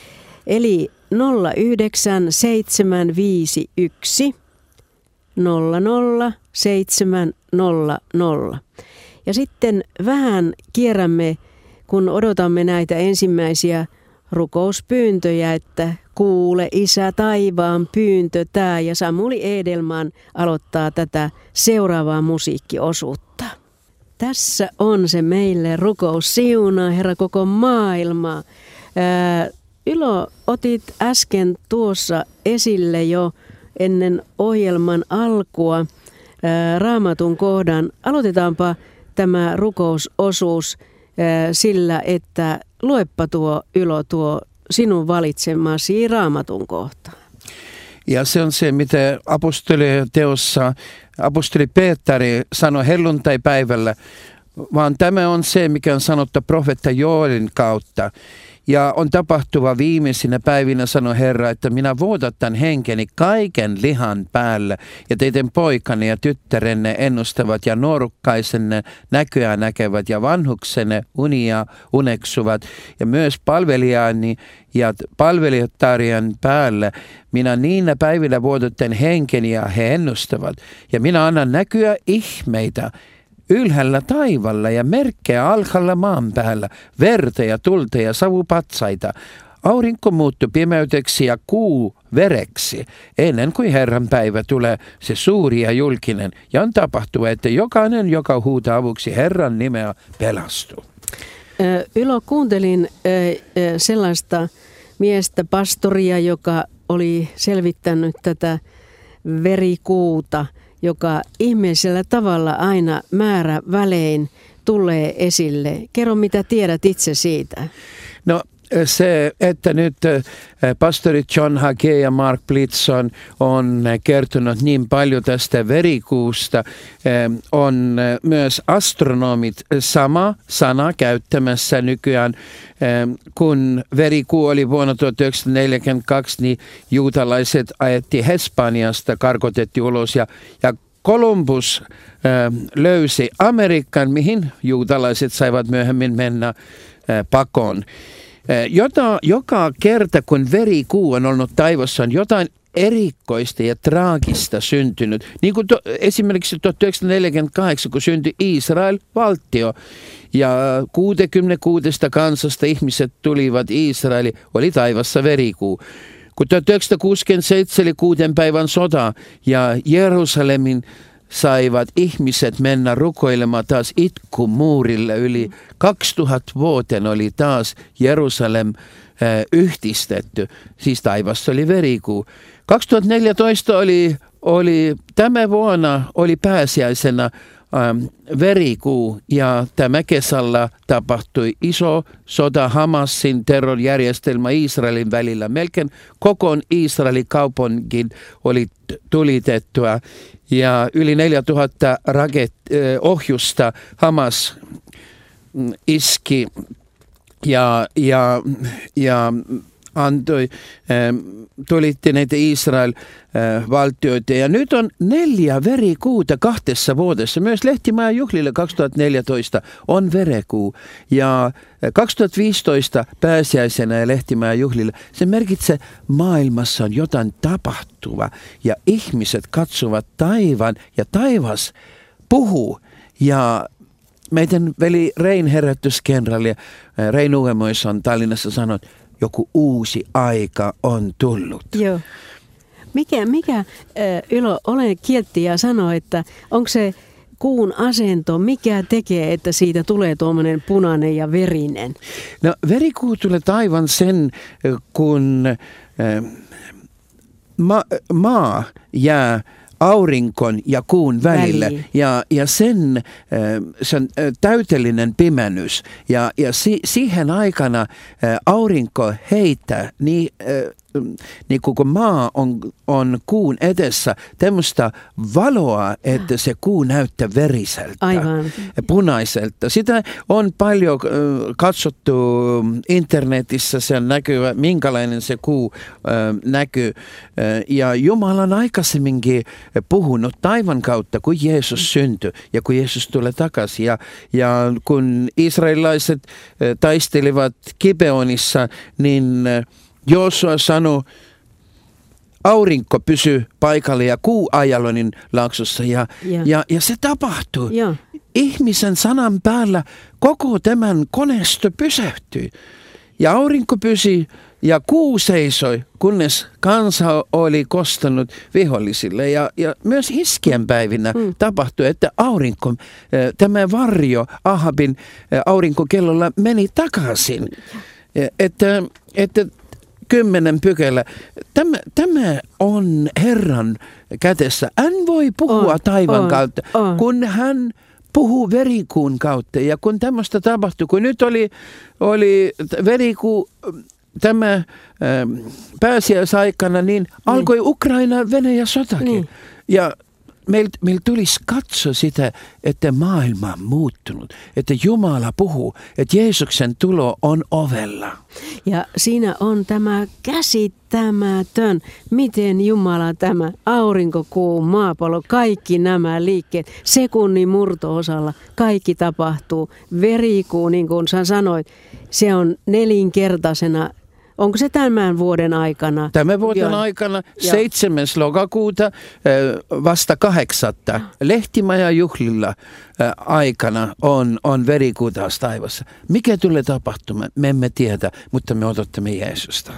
Eli nolla yhdeksän seitsemän viisi yksi nolla nolla seitsemän nolla nolla. Ja sitten vähän kierrämme, kun odotamme näitä ensimmäisiä rukouspyyntöjä, että kuule Isä taivaan pyyntö tää, ja Samuli Edelman aloittaa tätä seuraavaa musiikkiosuutta. Tässä on se meille rukous siunaa, Herra, koko maailmaa. Ää, Ylo, otit äsken tuossa esille jo ennen ohjelman alkua ää, Raamatun kohdan. Aloitetaanpa tämä rukousosuus ää, sillä, että luepa tuo Ylo tuo sinun valitsemasi Raamatun kohta. Ja se on se, mitä apostoliteossa apostoli Peetari sanoi helluntai-päivällä, vaan tämä on se, mikä on sanottu profeetta Joelin kautta. Ja on tapahtuva viimeisinä päivinä, sanoi Herra, että minä vuodatan henkeni kaiken lihan päälle, ja teidän poikani ja tyttärenne ennustavat ja nuorukkaisenne näköä näkevät ja vanhuksenne unia uneksuvat, ja myös palvelijani ja palvelijatarjan päälle minä niinä päivinä vuodatan henkeni ja he ennustavat, ja minä annan näkyä ihmeitä ylhäällä taivalla ja merkkejä alhaalla maan päällä, verta ja tulta ja savupatsaita. Aurinko muuttui pimeyteksi ja kuu vereksi, ennen kuin Herran päivä tulee se suuri ja julkinen. Ja on tapahtuva, että jokainen, joka huutaa avuksi Herran nimeä, pelastuu. Ylo, kuuntelin sellaista miestä, pastoria, joka oli selvittänyt tätä verikuuta, joka ihmeellisellä tavalla aina määrä välein tulee esille. Kerro, mitä tiedät itse siitä. No se, että nyt pastori John Hagee ja Mark Blitzen on kertonut niin paljon tästä verikuusta, on myös astronomit sama sana käyttämässä nykyään. Kun verikuu oli vuonna tuhatyhdeksänsataaneljäkymmentäkaksi, niin juutalaiset ajettiin Espanjasta, karkotettiin ulos ja, ja Columbus löysi Amerikan, mihin juutalaiset saivat myöhemmin mennä pakoon. Jota, joka kerta, kun verikuu on ollut taivassa, on jotain erikoista ja traagista syntynyt. Niin kuin to, esimerkiksi tuhatyhdeksänsataaneljäkymmentäkahdeksan, kun syntyi Israel-valtio ja kuusikymmentäkuusi kansasta ihmiset tulivat Israeliin, oli taivassa verikuu. Kun tuhatyhdeksänsataakuusikymmentäseitsemän oli kuuden päivän sota ja Jerusalemin saivat ihmiset mennä rukoilemaan taas itkumuurille. Yli kaksituhatta vuoteen oli taas Jerusalem äh, yhdistetty. Siis taivassa oli verikuu. kaksituhattaneljätoista oli, oli tämä vuonna oli pääsiäisenä ähm, verikuu ja tämä kesällä tapahtui iso sota Hamasin terrorijärjestelmä Israelin välillä. Melkein koko Israelin kaupunkiin oli tulitettua ja yli neljätuhatta raket, eh, ohjusta Hamas iski ja, ja, ja antoi, äh, tulitti näitä Israel-valtioita. Ja nyt on neljä verikuuta kahdessa vuodessa. Myös Lehtimäen juhlille kaksituhattaneljätoista on verekuu. Ja kaksituhattaviisitoista pääsiäisenä ja Lehtimäen juhlille se merkitsee, maailmassa on jotain tapahtuva. Ja ihmiset katsovat taivaan ja taivas puhuu. Ja meidän veli Rein herätyskenraali Rein Uemois on Tallinnassa sanonut, joku uusi aika on tullut. Joo. Mikä, mikä Ylo, ole kiltti ja sano, että onko se kuun asento, mikä tekee, että siitä tulee tuommoinen punainen ja verinen? No verikuu tulee aivan sen, kun ma, maa jää aurinkon ja kuun välillä ja, ja sen, sen täytellinen pimennys ja, ja si, siihen aikana aurinko heittää niin, niin kun maa on, on kuun edessä tämmöistä valoa, että se kuu näyttää veriseltä, aivan, punaiselta. Sitä on paljon katsottu internetissä, se näkyy, minkälainen se kuu näkyy. Ja Jumala on aikaisemminkin puhunut taivaan kautta, kun Jeesus syntyi ja kun Jeesus tulee takaisin. Ja, ja kun israelilaiset taistelivat Gibeonissa, niin Joosua sanoi, aurinko pysyy paikalla ja kuu Ajalonin laaksossa ja, ja. ja, ja se tapahtuu. Ja. Ihmisen sanan päällä koko tämän koneisto pysähtyi ja aurinko pysyi ja kuu seisoi, kunnes kansa oli kostanut vihollisille. Ja, ja myös iskien päivinä mm. tapahtui, että aurinko, tämä varjo Ahabin aurinkokellolla meni takaisin. Että, että kymmenen pykälä. Tämä, tämä on Herran kädessä. Hän voi puhua on, taivaan on, kautta, on. kun hän puhuu verikuun kautta. Ja kun tämmöistä tapahtui, kun nyt oli, oli verikuu, tämä äh, pääsiäisaikana, niin alkoi niin. Ukraina-Venäjä sotakin. Niin. Ja meillä meil tulisi katsoa sitä, että maailma on muuttunut, että Jumala puhuu, että Jeesuksen tulo on ovella. Ja siinä on tämä käsittämätön, miten Jumala tämä aurinko, kuu, maapallo, kaikki nämä liikkeet, sekunnin murto-osalla, kaikki tapahtuu. Verikuu, niin kuin sä sanoit, se on nelinkertaisena. Onko se tämän vuoden aikana? Tämän vuoden Joo. aikana seitsemäs lokakuuta vasta kahdeksatta Lehtimäen juhlilla aikana on, on verikuu taas taivassa. Mikä tulee tapahtumaan? Me emme tiedä, mutta me odotamme Jeesusta.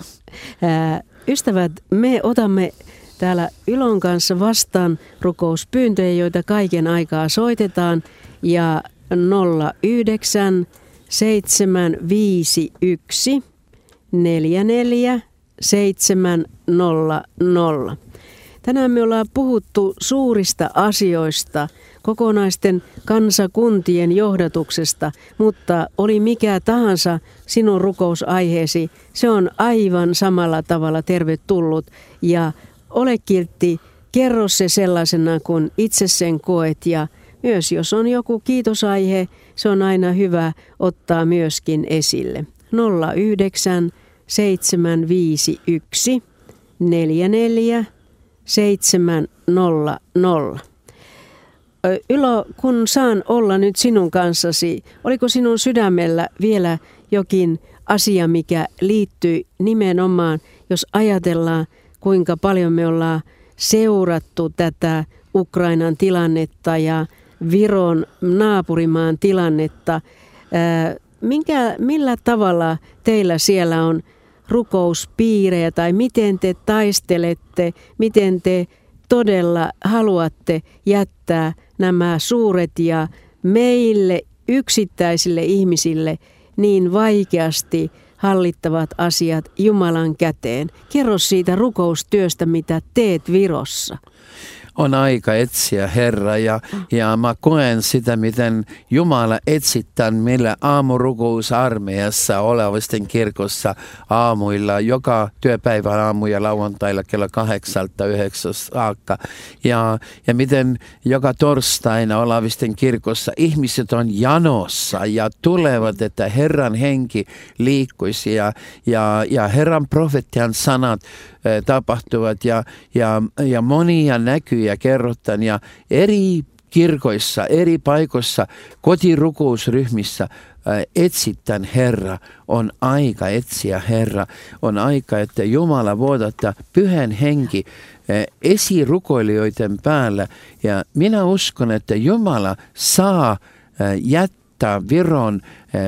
Ää, ystävät, me otamme täällä Ylon kanssa vastaan rukouspyyntöjä, joita kaiken aikaa soitetaan. Ja nolla yhdeksän seitsemän viisi yksi neljä neljä seitsemän nolla nolla. Tänään me ollaan puhuttu suurista asioista, kokonaisten kansakuntien johdatuksesta, mutta oli mikä tahansa sinun rukousaiheesi, se on aivan samalla tavalla tervetullut. Ja ole kiltti, kerro se sellaisena, kun itse sen koet, ja myös jos on joku kiitosaihe, se on aina hyvä ottaa myöskin esille. nolla yhdeksän seitsemän viisi yksi neljä neljä seitsemän nolla nolla. Ylo, kun saan olla nyt sinun kanssasi, oliko sinun sydämellä vielä jokin asia, mikä liittyy nimenomaan, jos ajatellaan, kuinka paljon me ollaan seurattu tätä Ukrainan tilannetta ja Viron naapurimaan tilannetta. Minkä, millä tavalla teillä siellä on rukouspiirejä tai miten te taistelette, miten te todella haluatte jättää nämä suuret ja meille yksittäisille ihmisille niin vaikeasti hallittavat asiat Jumalan käteen? Kerro siitä rukoustyöstä, mitä teet Virossa. On aika etsiä Herra ja, ja mä koen sitä, miten Jumala etsittää meillä aamurukousarmeijassa olevisten kirkossa aamuilla, joka työpäivän aamu ja lauantailla kello kahdeksalta yhdeksästä saakka. Ja, ja miten joka torstaina olevisten kirkossa ihmiset on janossa ja tulevat, että Herran henki liikkuisi ja, ja, ja Herran profetian sanat tapahtuvat ja, ja, ja monia näkyjä kerrotaan ja eri kirkoissa, eri paikoissa, kotirukousryhmissä etsitään Herra. On aika etsiä Herra. On aika, että Jumala vuodattaa pyhän henki esirukoilijoiden päällä. Ja minä uskon, että Jumala saa jättää Viron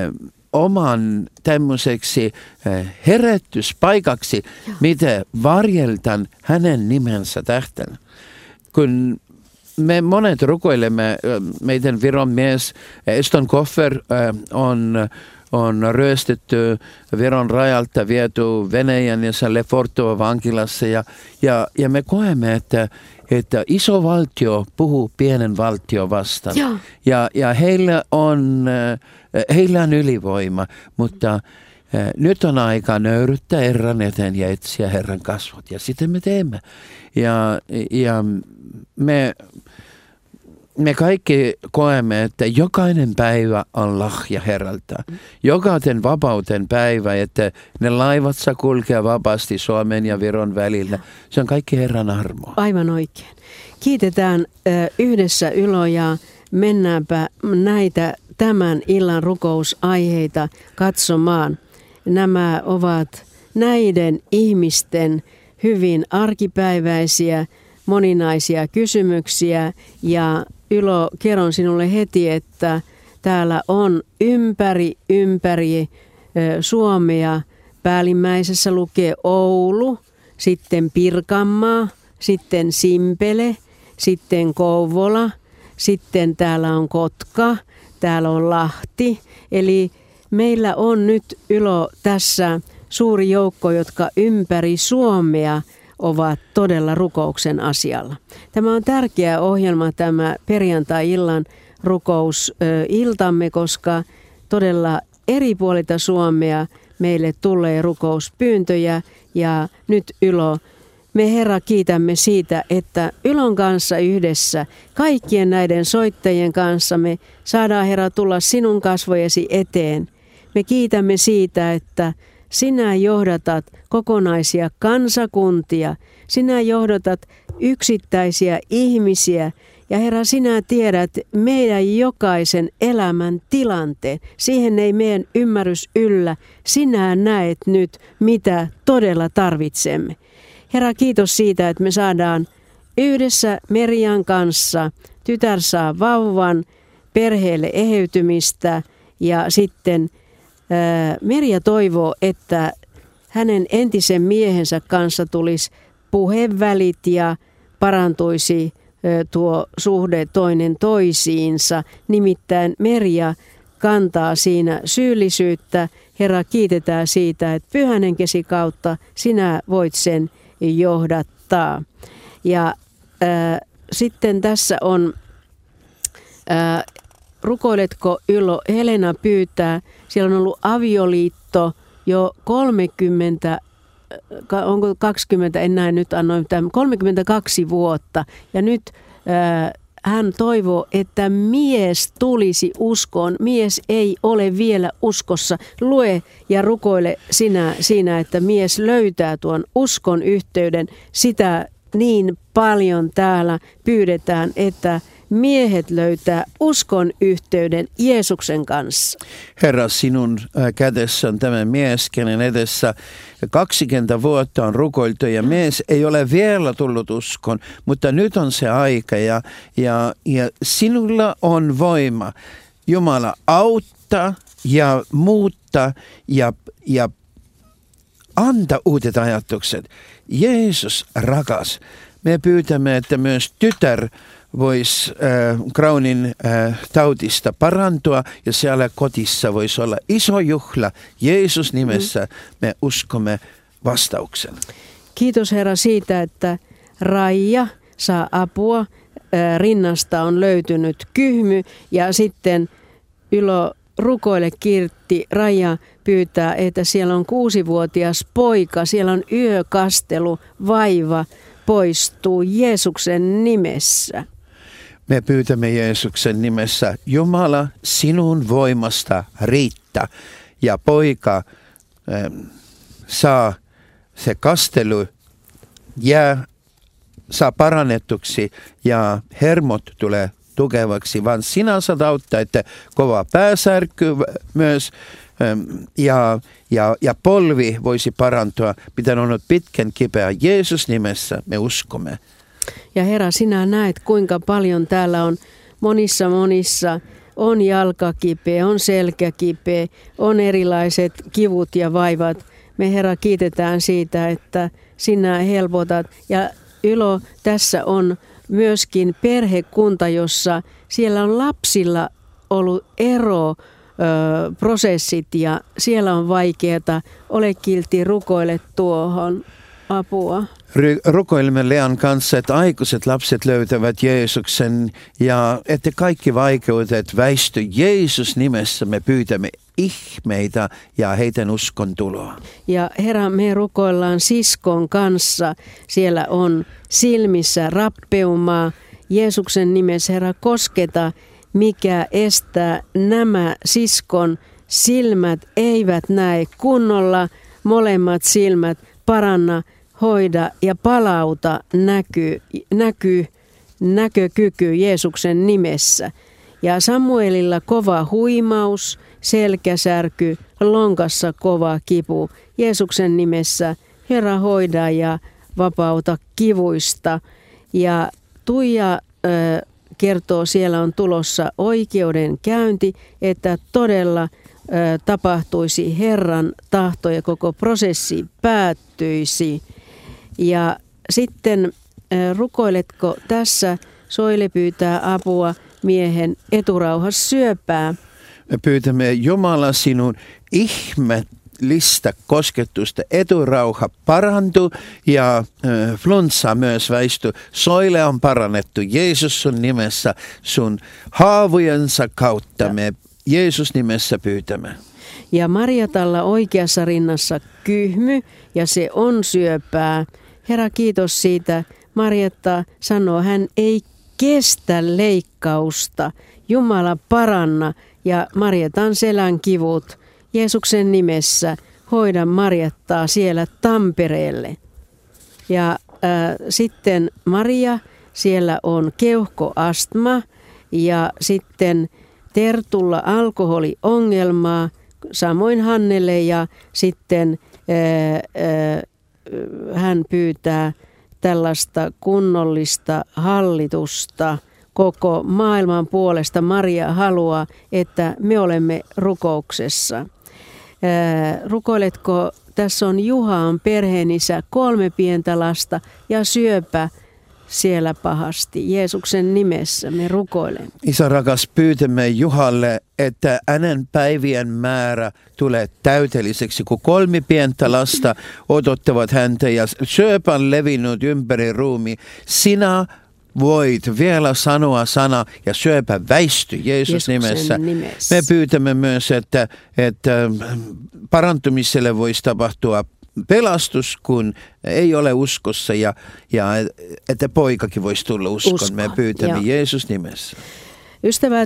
oman tämmöiseksi herätyspaikaksi, mitä varjeltaan hänen nimensä tähten. Kun me monet rukoilemme, meidän Viron mies Eston Koffer on, on ryöstetty Viron rajalta, viety Venäjän ja Lefortoa vankilassa ja, ja, ja me koemme, että että iso valtio puhuu pienen valtio vastaan. Ja, ja heillä, on, heillä on ylivoima, mutta nyt on aika nöyryttää Herran eteen ja etsiä Herran kasvot. Ja sitten me teemme. Ja, ja me, me kaikki koemme, että jokainen päivä on lahja Herralta. Jokainen vapauten päivä, että ne laivat saa kulkea vapaasti Suomen ja Viron välillä. Se on kaikki Herran armo. Aivan oikein. Kiitetään yhdessä Ylo ja mennäänpä näitä tämän illan rukousaiheita katsomaan. Nämä ovat näiden ihmisten hyvin arkipäiväisiä, moninaisia kysymyksiä ja Ylo, kerron sinulle heti, että täällä on ympäri, ympäri Suomea. Päällimmäisessä lukee Oulu, sitten Pirkanmaa, sitten Simpele, sitten Kouvola, sitten täällä on Kotka, täällä on Lahti. Eli meillä on nyt Ylo tässä suuri joukko, jotka ympäri Suomea ovat todella rukouksen asialla. Tämä on tärkeä ohjelma, tämä perjantai-illan rukousiltamme, koska todella eri puolilta Suomea meille tulee rukouspyyntöjä. Ja nyt Ylo, me Herra kiitämme siitä, että Ylon kanssa yhdessä, kaikkien näiden soittajien kanssa me saadaan Herra tulla sinun kasvojesi eteen. Me kiitämme siitä, että sinä johdatat kokonaisia kansakuntia, sinä johdatat yksittäisiä ihmisiä ja Herra, sinä tiedät meidän jokaisen elämän tilanteen. Siihen ei meidän ymmärrys yllä. Sinä näet nyt, mitä todella tarvitsemme. Herra, kiitos siitä, että me saadaan yhdessä Merjan kanssa, tytär saa vauvan, perheelle eheytymistä ja sitten Merja toivoo, että hänen entisen miehensä kanssa tulisi puhevälit ja parantuisi tuo suhde toinen toisiinsa. Nimittäin Merja kantaa siinä syyllisyyttä. Herra, kiitetään siitä, että Pyhän Henkesi kautta sinä voit sen johdattaa. Ja äh, sitten tässä on... Äh, Rukoiletko Ylo? Helena pyytää. Siellä on ollut avioliitto jo kolmekymmentä, onko kaksikymmentä, en näe nyt, annoin tämän, kolmekymmentäkaksi vuotta. Ja nyt äh, hän toivoo, että mies tulisi uskoon. Mies ei ole vielä uskossa. Lue ja rukoile sinä siinä, että mies löytää tuon uskon yhteyden. Sitä niin paljon täällä pyydetään, että miehet löytää uskon yhteyden Jeesuksen kanssa? Herra, sinun kädessä on tämä mies, kenen edessä kaksikymmentä vuotta on rukoiltu ja mies ei ole vielä tullut uskon, mutta nyt on se aika ja, ja, ja sinulla on voima. Jumala auttaa ja muuttaa ja, ja anta uudet ajatukset. Jeesus rakas, me pyytämme, että myös tytär voisi äh, Crownin äh, tautista parantua ja siellä kotissa voisi olla iso juhla. Jeesus nimessä me uskomme vastauksen. Kiitos Herra siitä, että Raija saa apua. Äh, rinnasta on löytynyt kyhmy ja sitten Ylo rukoile Kirtti. Raija pyytää, että siellä on kuusivuotias poika, siellä on yökastelu, vaiva poistuu Jeesuksen nimessä. Me pyytämme Jeesuksen nimessä, Jumala, sinun voimasta riittää. Ja poika äh, saa se kastelu jää, saa parannettuksi ja hermot tulee tukevaksi, vaan sinä saat auttaa, että kova pääsärky myös ähm, ja, ja, ja polvi voisi parantua. Pitää olla pitkän kipeä. Jeesus nimessä me uskomme. Ja Herra, sinä näet, kuinka paljon täällä on monissa monissa, on jalkakipeä, on selkäkipeä, on erilaiset kivut ja vaivat. Me Herra kiitetään siitä, että sinä helpotat. Ja Ylo, tässä on myöskin perhekunta, jossa siellä on lapsilla ollut ero, ö, prosessit ja siellä on vaikeata. Ole kiltti, rukoile tuohon apua. Rukoilemme Lean kanssa, että aikuiset lapset löytävät Jeesuksen ja että kaikki vaikeudet väisty Jeesus nimessä. Me pyytämme ihmeitä ja heidän uskon tuloa. Ja Herra, me rukoillaan siskon kanssa. Siellä on silmissä rappeumaa. Jeesuksen nimessä Herra kosketa, mikä estää nämä siskon silmät eivät näe kunnolla. Molemmat silmät paranna, hoida ja palauta näky, näky, näkökyky Jeesuksen nimessä. Ja Samuelilla kova huimaus, selkäsärky, lonkassa kova kipu. Jeesuksen nimessä Herra hoida ja vapauta kivuista. Ja Tuija ö, kertoo, siellä on tulossa oikeudenkäynti, että todella ö, tapahtuisi Herran tahto ja koko prosessi päättyisi. Ja sitten ö, rukoiletko tässä, Soile pyytää apua miehen eturauhas syöpää. Me pyytämme Jumala sinun ihmeellistä kosketusta. Eturauha parantuu ja äh, flunssa myös väistyy. Soile on parannettu Jeesus sun nimessä, sun haavojensa kautta. Me Jeesus nimessä pyytämme. Ja Marjatalla oikeassa rinnassa kyhmy ja se on syöpää. Herra, kiitos siitä. Marjatta sanoo, hän ei kestä leikkausta. Jumala paranna ja Marjatan selän kivut. Jeesuksen nimessä hoida Marjattaa siellä Tampereelle. Ja äh, sitten Maria, siellä on keuhkoastma ja sitten Tertulla alkoholiongelmaa, samoin Hannelle ja sitten äh, äh, hän pyytää tällaista kunnollista hallitusta koko maailman puolesta. Maria haluaa, että me olemme rukouksessa. Ää, rukoiletko, tässä on Juha on perheenisä, kolme pientä lasta ja syöpä siellä pahasti. Jeesuksen nimessä me rukoilemme. Isä rakas, pyytämme Juhalle, että hänen päivien määrä tulee täydelliseksi, kun kolme pientä lasta odottavat häntä ja syöpä on levinnyt ympäri ruumi. Sinä voit vielä sanoa sana ja syöpä väisty Jeesus nimessä. nimessä. Me pyytämme myös, että, että parantumiselle voisi tapahtua pelastus, kun ei ole uskossa ja, ja että poikakin voisi tulla uskon. Usko. Me pyytämme ja. Jeesus nimessä. Ystävät,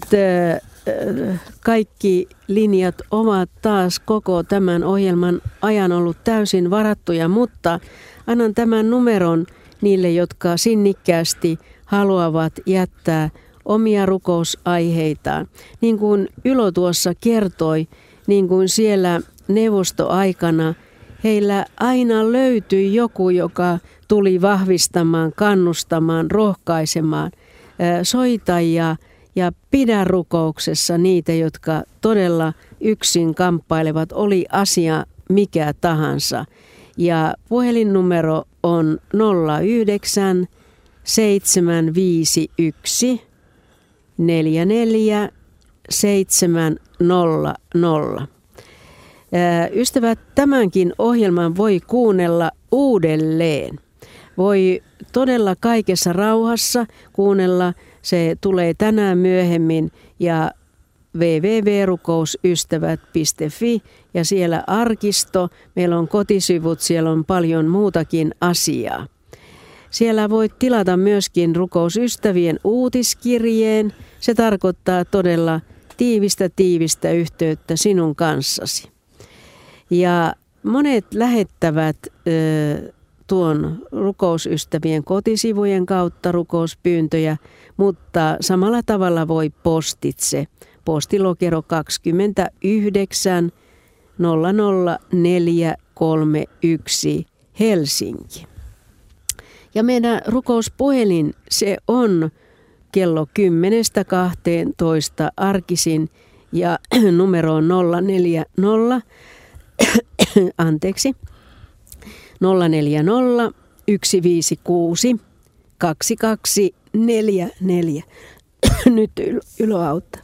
kaikki linjat ovat taas koko tämän ohjelman ajan ollut täysin varattuja, mutta annan tämän numeron niille, jotka sinnikkäästi haluavat jättää omia rukousaiheitaan. Niin kuin Ylo tuossa kertoi, niin kuin siellä neuvostoaikana heillä aina löytyi joku, joka tuli vahvistamaan, kannustamaan, rohkaisemaan, soita ja, ja pidä rukouksessa niitä, jotka todella yksin kamppailevat, oli asia mikä tahansa. Ja puhelinnumero on nolla yhdeksän seitsemän viisi yksi neljä neljä seitsemän nolla nolla. Ystävät, tämänkin ohjelman voi kuunnella uudelleen. Voi todella kaikessa rauhassa kuunnella. Se tulee tänään myöhemmin ja double-u double-u double-u piste rukousystävät piste fi ja siellä arkisto. Meillä on kotisivut, siellä on paljon muutakin asiaa. Siellä voit tilata myöskin rukousystävien uutiskirjeen. Se tarkoittaa todella tiivistä tiivistä yhteyttä sinun kanssasi. Ja monet lähettävät ö, tuon rukousystävien kotisivujen kautta rukouspyyntöjä, mutta samalla tavalla voi postitse. Postilokero kaksikymmentäyhdeksän nolla nolla neljä kolme yksi Helsinki. Ja meidän rukouspuhelin, se on kello kymmenestä kahteentoista arkisin ja numero on nolla neljä nolla anteeksi nolla neljä nolla yksi viisi kuusi kaksi kaksi neljä neljä. Nyt Ylo auttaa.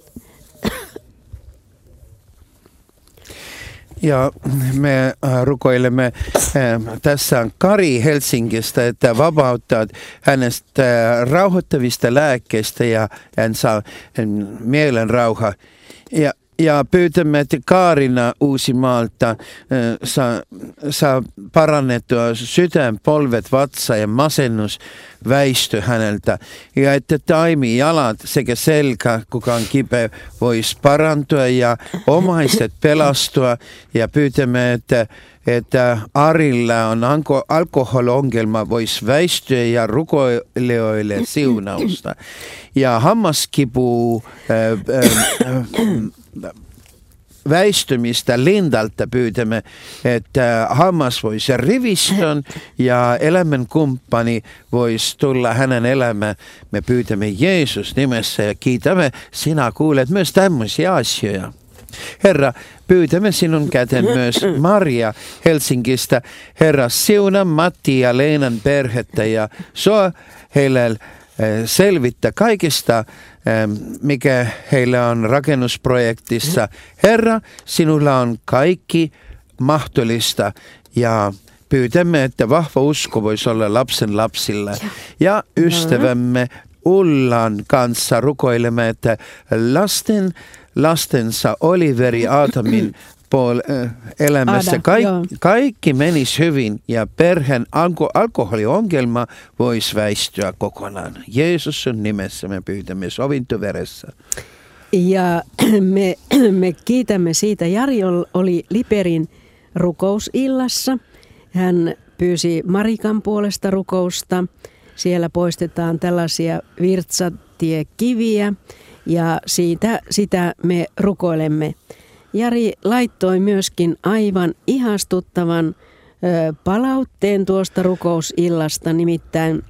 Ja me rukoilemme, tässä on Kari Helsingistä, että vapauttaa hänestä rauhoittavista lääkkeistä ja hän saa mielen rauha. Ja, ja pyytämme, että Kaarina Uusimaalta saa, saa parannettua sydän, polvet, vatsa ja masennus väistö häneltä. Ja että taimi, jalat sekä selkä, kuka on kipeä, voisi parantua ja omaiset pelastua. Ja pyytämme, että, että Arilla on alko- alkoholiongelma, voisi väistyä ja rukoilijoille siunausta. Ja hammaskipu äh, äh, väistymistä Lindalta pyytämme, että hammas voisi rivistön ja elämänkumppani voisi tulla hänen elämään. Me pyytämme Jeesus nimessä ja kiitämme, sinä kuulet myös tämmöisiä asioita. Herra, pyytämme sinun käten myös Maria Helsingistä. Herra, siuna Matti ja Leenan perhettä ja sua heille selvittää kaikista, mikä heillä on rakennusprojektissa. Herra, sinulla on kaikki mahdollista ja pyytämme, että vahva usko voisi olla lapsen lapsilla. Ja ystävämme Ullan kanssa rukoilemme, että lasten lastensa Oliveri Aatamin puol- elämässä Kaik, kaikki menisi hyvin ja perheen alko- alkoholiongelma voisi väistyä kokonaan. Jeesuksen nimessä me pyytämme sovintoveressä. Ja me, me kiitämme siitä. Jari oli Liperin rukousillassa. Hän pyysi Marikan puolesta rukousta. Siellä poistetaan tällaisia virtsatiekiviä ja siitä, sitä me rukoilemme. Jari laittoi myöskin aivan ihastuttavan ö, palautteen tuosta rukousillasta, nimittäin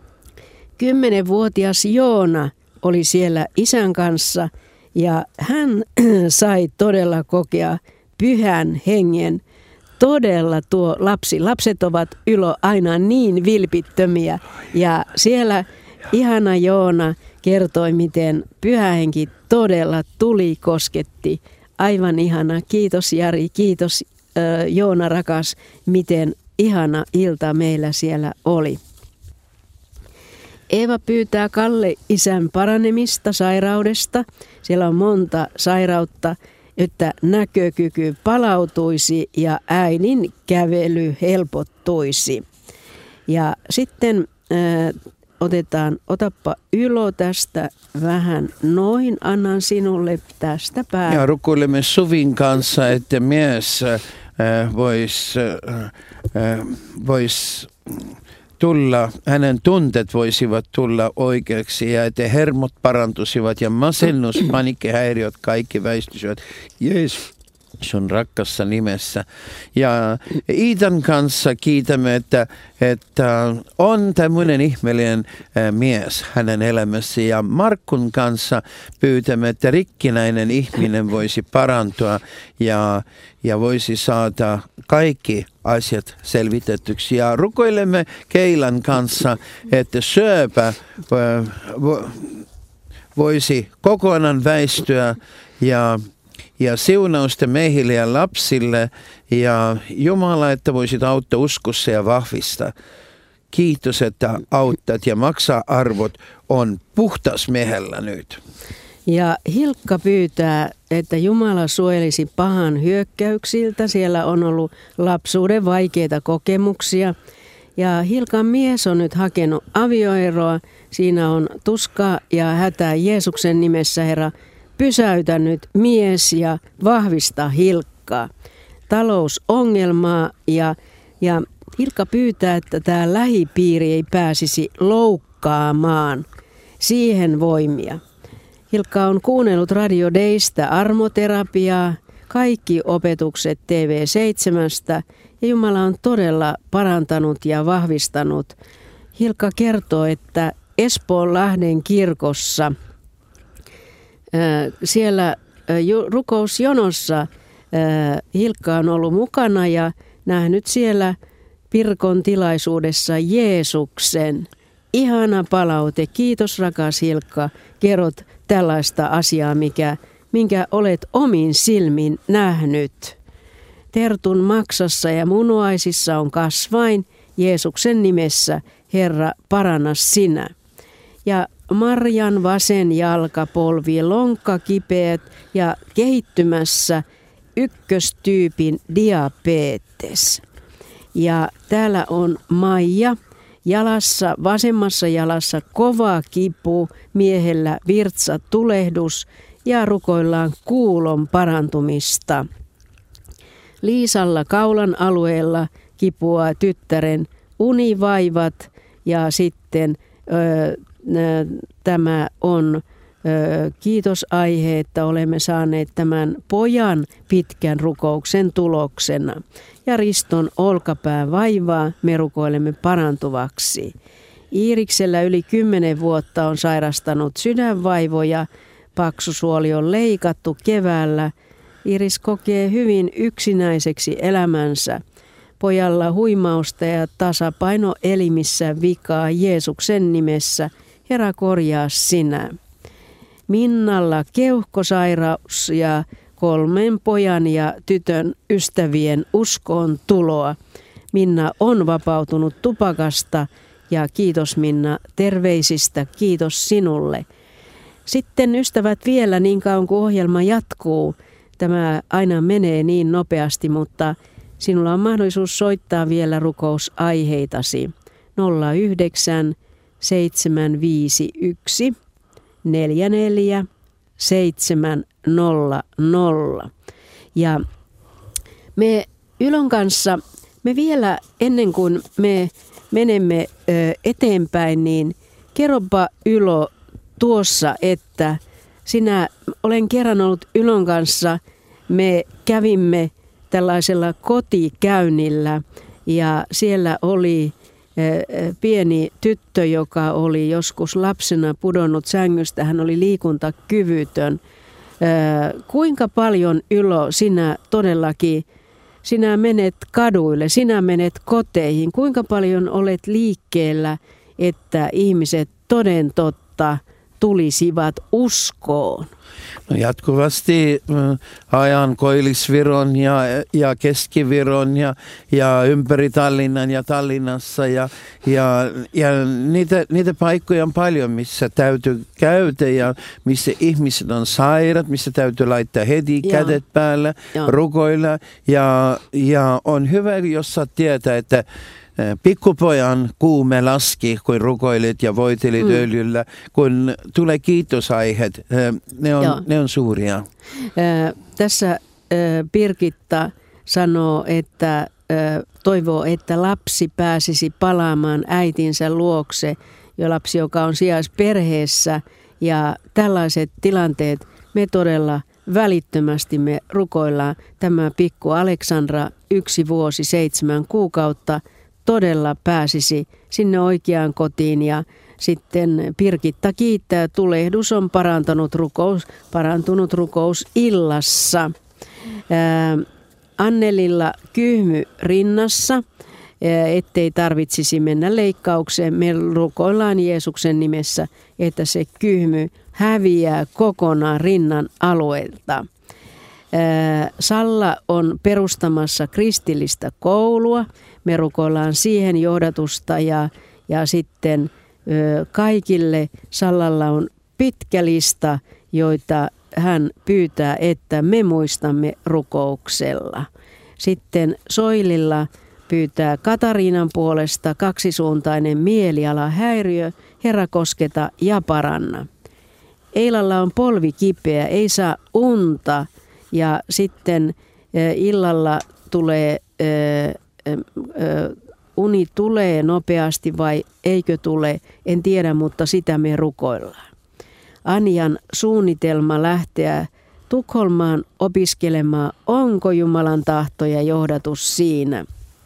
kymmenvuotias Joona oli siellä isän kanssa ja hän sai todella kokea pyhän hengen. Todella tuo lapsi. Lapset ovat Ylo aina niin vilpittömiä ja siellä ihana Joona kertoi, miten pyhä henki todella tuli, kosketti. Aivan ihana. Kiitos Jari, kiitos äh, Joona rakas, miten ihana ilta meillä siellä oli. Eeva pyytää Kalle isän paranemista sairaudesta. Siellä on monta sairautta, että näkökyky palautuisi ja äidin kävely helpottuisi. Ja sitten äh, otetaan, otappa Ylo tästä vähän noin, annan sinulle tästä päin. Ja rukoilemme Suvin kanssa, että mies äh, voisi äh, vois tulla, hänen tunteet voisivat tulla oikeaksi ja että hermot parantuisivat ja masennus, paniikkihäiriöt kaikki väistyisivät Jeesus sun rakkassa nimessä. Ja Iitan kanssa kiitämme, että, että on tämmöinen ihmeellinen mies hänen elämässä. Ja Markun kanssa pyytämme, että rikkinäinen ihminen voisi parantua ja, ja voisi saada kaikki asiat selvitettyksi. Ja rukoilemme Keilan kanssa, että syöpä voisi kokonaan väistyä ja Ja siunausta meille ja lapsille ja Jumala, että voisit auttaa uskossa ja vahvistaa. Kiitos, että auttat ja maksaa arvot on puhtas miehellä nyt. Ja Hilkka pyytää, että Jumala suojelisi pahan hyökkäyksiltä. Siellä on ollut lapsuuden vaikeita kokemuksia. Ja Hilkan mies on nyt hakenut avioeroa. Siinä on tuskaa ja hätää Jeesuksen nimessä, Herra. Pysäytä nyt mies ja vahvista Hilkkaa. Talousongelmaa ja, ja Hilkka pyytää, että tämä lähipiiri ei pääsisi loukkaamaan siihen voimia. Hilkka on kuunnellut Radio Daystä armoterapiaa, kaikki opetukset T V seitsemän ja Jumala on todella parantanut ja vahvistanut. Hilkka kertoo, että Espoonlahden kirkossa siellä rukousjonossa Hilkka on ollut mukana ja nähnyt siellä Pirkon tilaisuudessa Jeesuksen. Ihana palaute. Kiitos rakas Hilkka. Kerrot tällaista asiaa, mikä, minkä olet omin silmin nähnyt. Tertun maksassa ja munuaisissa on kasvain. Jeesuksen nimessä, Herra, paranna sinä. Ja Marjan vasen jalkapolvi, lonkka kipeät ja kehittymässä ykköstyypin diabetes. Ja täällä on Maija, jalassa, vasemmassa jalassa kova kipu, miehellä virtsatulehdus ja rukoillaan kuulon parantumista. Liisalla kaulan alueella kipua tyttären univaivat ja sitten Öö, Tämä on ö, kiitosaihe, että olemme saaneet tämän pojan pitkän rukouksen tuloksena. Ja Riston olkapää vaivaa me rukoilemme parantuvaksi. Iiriksellä yli kymmenen vuotta on sairastanut sydänvaivoja. Paksusuoli on leikattu keväällä. Iiris kokee hyvin yksinäiseksi elämänsä. Pojalla huimausta ja tasapaino elimissä vikaa Jeesuksen nimessä. Herra, korjaa sinä. Minnalla keuhkosairaus ja kolmen pojan ja tytön ystävien uskoon tuloa. Minna on vapautunut tupakasta ja kiitos Minna terveisistä, kiitos sinulle. Sitten ystävät vielä niin kauan kuin ohjelma jatkuu. Tämä aina menee niin nopeasti, mutta sinulla on mahdollisuus soittaa vielä rukousaiheitasi. nolla yhdeksän seitsemän viisi yksi neljä neljä seitsemän nolla nolla. Ja me Ylon kanssa, me vielä ennen kuin me menemme ö, eteenpäin, niin kerropa Ylo tuossa, että sinä, olen kerran ollut Ylon kanssa, me kävimme tällaisella kotikäynnillä ja siellä oli pieni tyttö, joka oli joskus lapsena pudonnut sängystä. Hän oli liikuntakyvytön. Kuinka paljon Ylo sinä todellakin, sinä menet kaduille, sinä menet koteihin. Kuinka paljon olet liikkeellä, että ihmiset toden totta tulisivat uskoon? No jatkuvasti ajan Koillisviron ja, ja Keskiviron ja, ja ympäri Tallinnan ja Tallinnassa ja, ja, ja niitä, niitä paikkoja on paljon, missä täytyy käydä ja missä ihmiset on sairaat, missä täytyy laittaa heti ja. kädet päällä, ja. rukoilla ja, ja on hyvä, jos sä tietää, että pikkupojan kuume laski, kun rukoilit ja voitelit mm. öljyllä, kun tulee kiitosaiheet, ne on, ne on suuria. Äh, tässä äh, Birgitta sanoo, että toivoo, että lapsi pääsisi palaamaan äitinsä luokse, jo lapsi, joka on sijaisperheessä. Ja tällaiset tilanteet me todella välittömästi me rukoillaan. Tämä pikku Aleksandra, yksi vuosi, seitsemän kuukautta, todella pääsisi sinne oikeaan kotiin. Ja sitten Pirkitta kiittää, tulehdus on parantanut rukous, parantunut rukous illassa. Ää, Annelilla kyhmy rinnassa, ettei tarvitsisi mennä leikkaukseen. Me rukoillaan Jeesuksen nimessä, että se kyhmy häviää kokonaan rinnan alueelta. Salla on perustamassa kristillistä koulua. Me rukoillaan siihen johdatusta ja, ja sitten kaikille Sallalla on pitkä lista, joita hän pyytää, että me muistamme rukouksella. Sitten Soililla pyytää Katariinan puolesta kaksisuuntainen mielialahäiriö, Herra kosketa ja paranna. Eilalla on polvi kipeä, ei saa unta ja sitten illalla tulee, uni tulee nopeasti vai eikö tule, en tiedä, mutta sitä me rukoillaan. Anjan suunnitelma lähteä Tukholmaan opiskelemaan, onko Jumalan tahto ja johdatus siinä.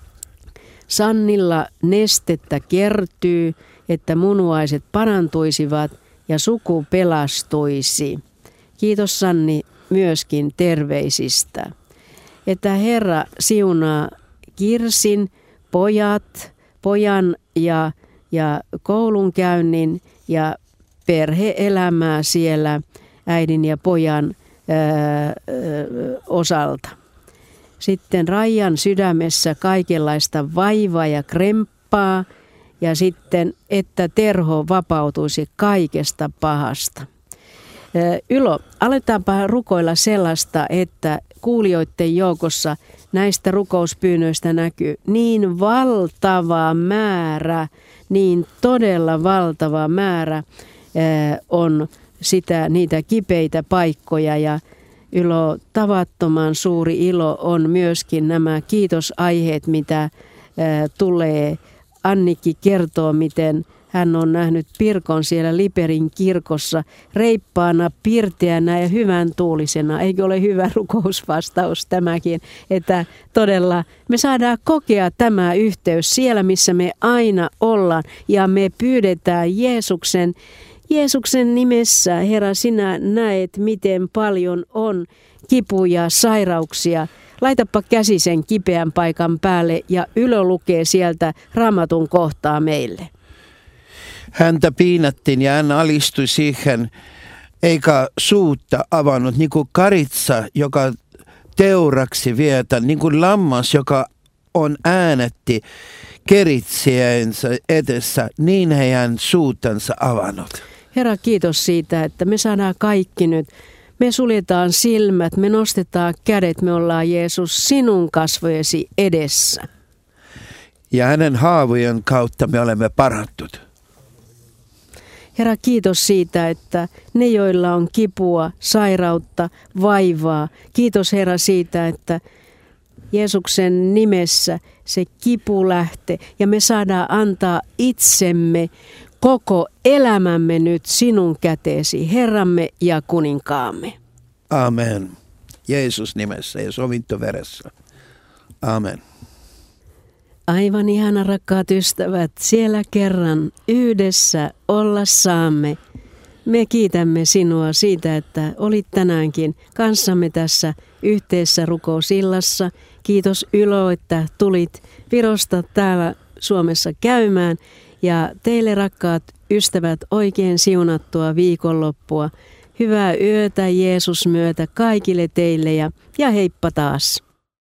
Sannilla nestettä kertyy, että munuaiset parantuisivat ja suku pelastuisi. Kiitos Sanni myöskin terveisistä. Että Herra siunaa Kirsin, pojat, pojan ja, ja koulunkäynnin ja perhe-elämää siellä äidin ja pojan ää, osalta. Sitten Raijan sydämessä kaikenlaista vaivaa ja kremppaa ja sitten, että Terho vapautuisi kaikesta pahasta. Ylo, aletaanpa rukoilla sellaista, että kuulijoiden joukossa näistä rukouspyynnöistä näkyy niin valtava määrä, niin todella valtava määrä on sitä, niitä kipeitä paikkoja ja Ylo, tavattoman suuri ilo on myöskin nämä kiitosaiheet, mitä ää, tulee. Annikki kertoo, miten hän on nähnyt Pirkon siellä Liperin kirkossa reippaana, pirteänä ja hyvän tuulisena. Eikö ole hyvä rukousvastaus tämäkin, että todella me saadaan kokea tämä yhteys siellä, missä me aina ollaan ja me pyydetään Jeesuksen Jeesuksen nimessä, Herra, sinä näet, miten paljon on kipuja, sairauksia. Laitapa käsi sen kipeän paikan päälle ja Ylö lukee sieltä Raamatun kohtaa meille. Häntä piinattiin ja hän alistui siihen, eikä suutta avannut, niin kuin karitsa, joka teuraksi vietä, niin kuin lammas, joka on äänetti keritsiänsä edessä, niin ei hän suutansa avannut. Herra, kiitos siitä, että me saadaan kaikki nyt. Me suljetaan silmät, me nostetaan kädet, me ollaan Jeesus sinun kasvojesi edessä. Ja hänen haavojen kautta me olemme parantut. Herra, kiitos siitä, että ne, joilla on kipua, sairautta, vaivaa. Kiitos Herra siitä, että Jeesuksen nimessä se kipu lähtee ja me saadaan antaa itsemme, koko elämämme nyt sinun käteesi, Herramme ja kuninkaamme. Amen. Jeesus nimessä ja sovintoveressä. Amen. Aivan ihana, rakkaat ystävät, siellä kerran yhdessä olla saamme. Me kiitämme sinua siitä, että olit tänäänkin kanssamme tässä yhteisessä rukousillassa. Kiitos Ylo, että tulit Virosta täällä Suomessa käymään. Ja teille, rakkaat ystävät, oikein siunattua viikonloppua. Hyvää yötä Jeesus myötä kaikille teille ja, ja heippa taas.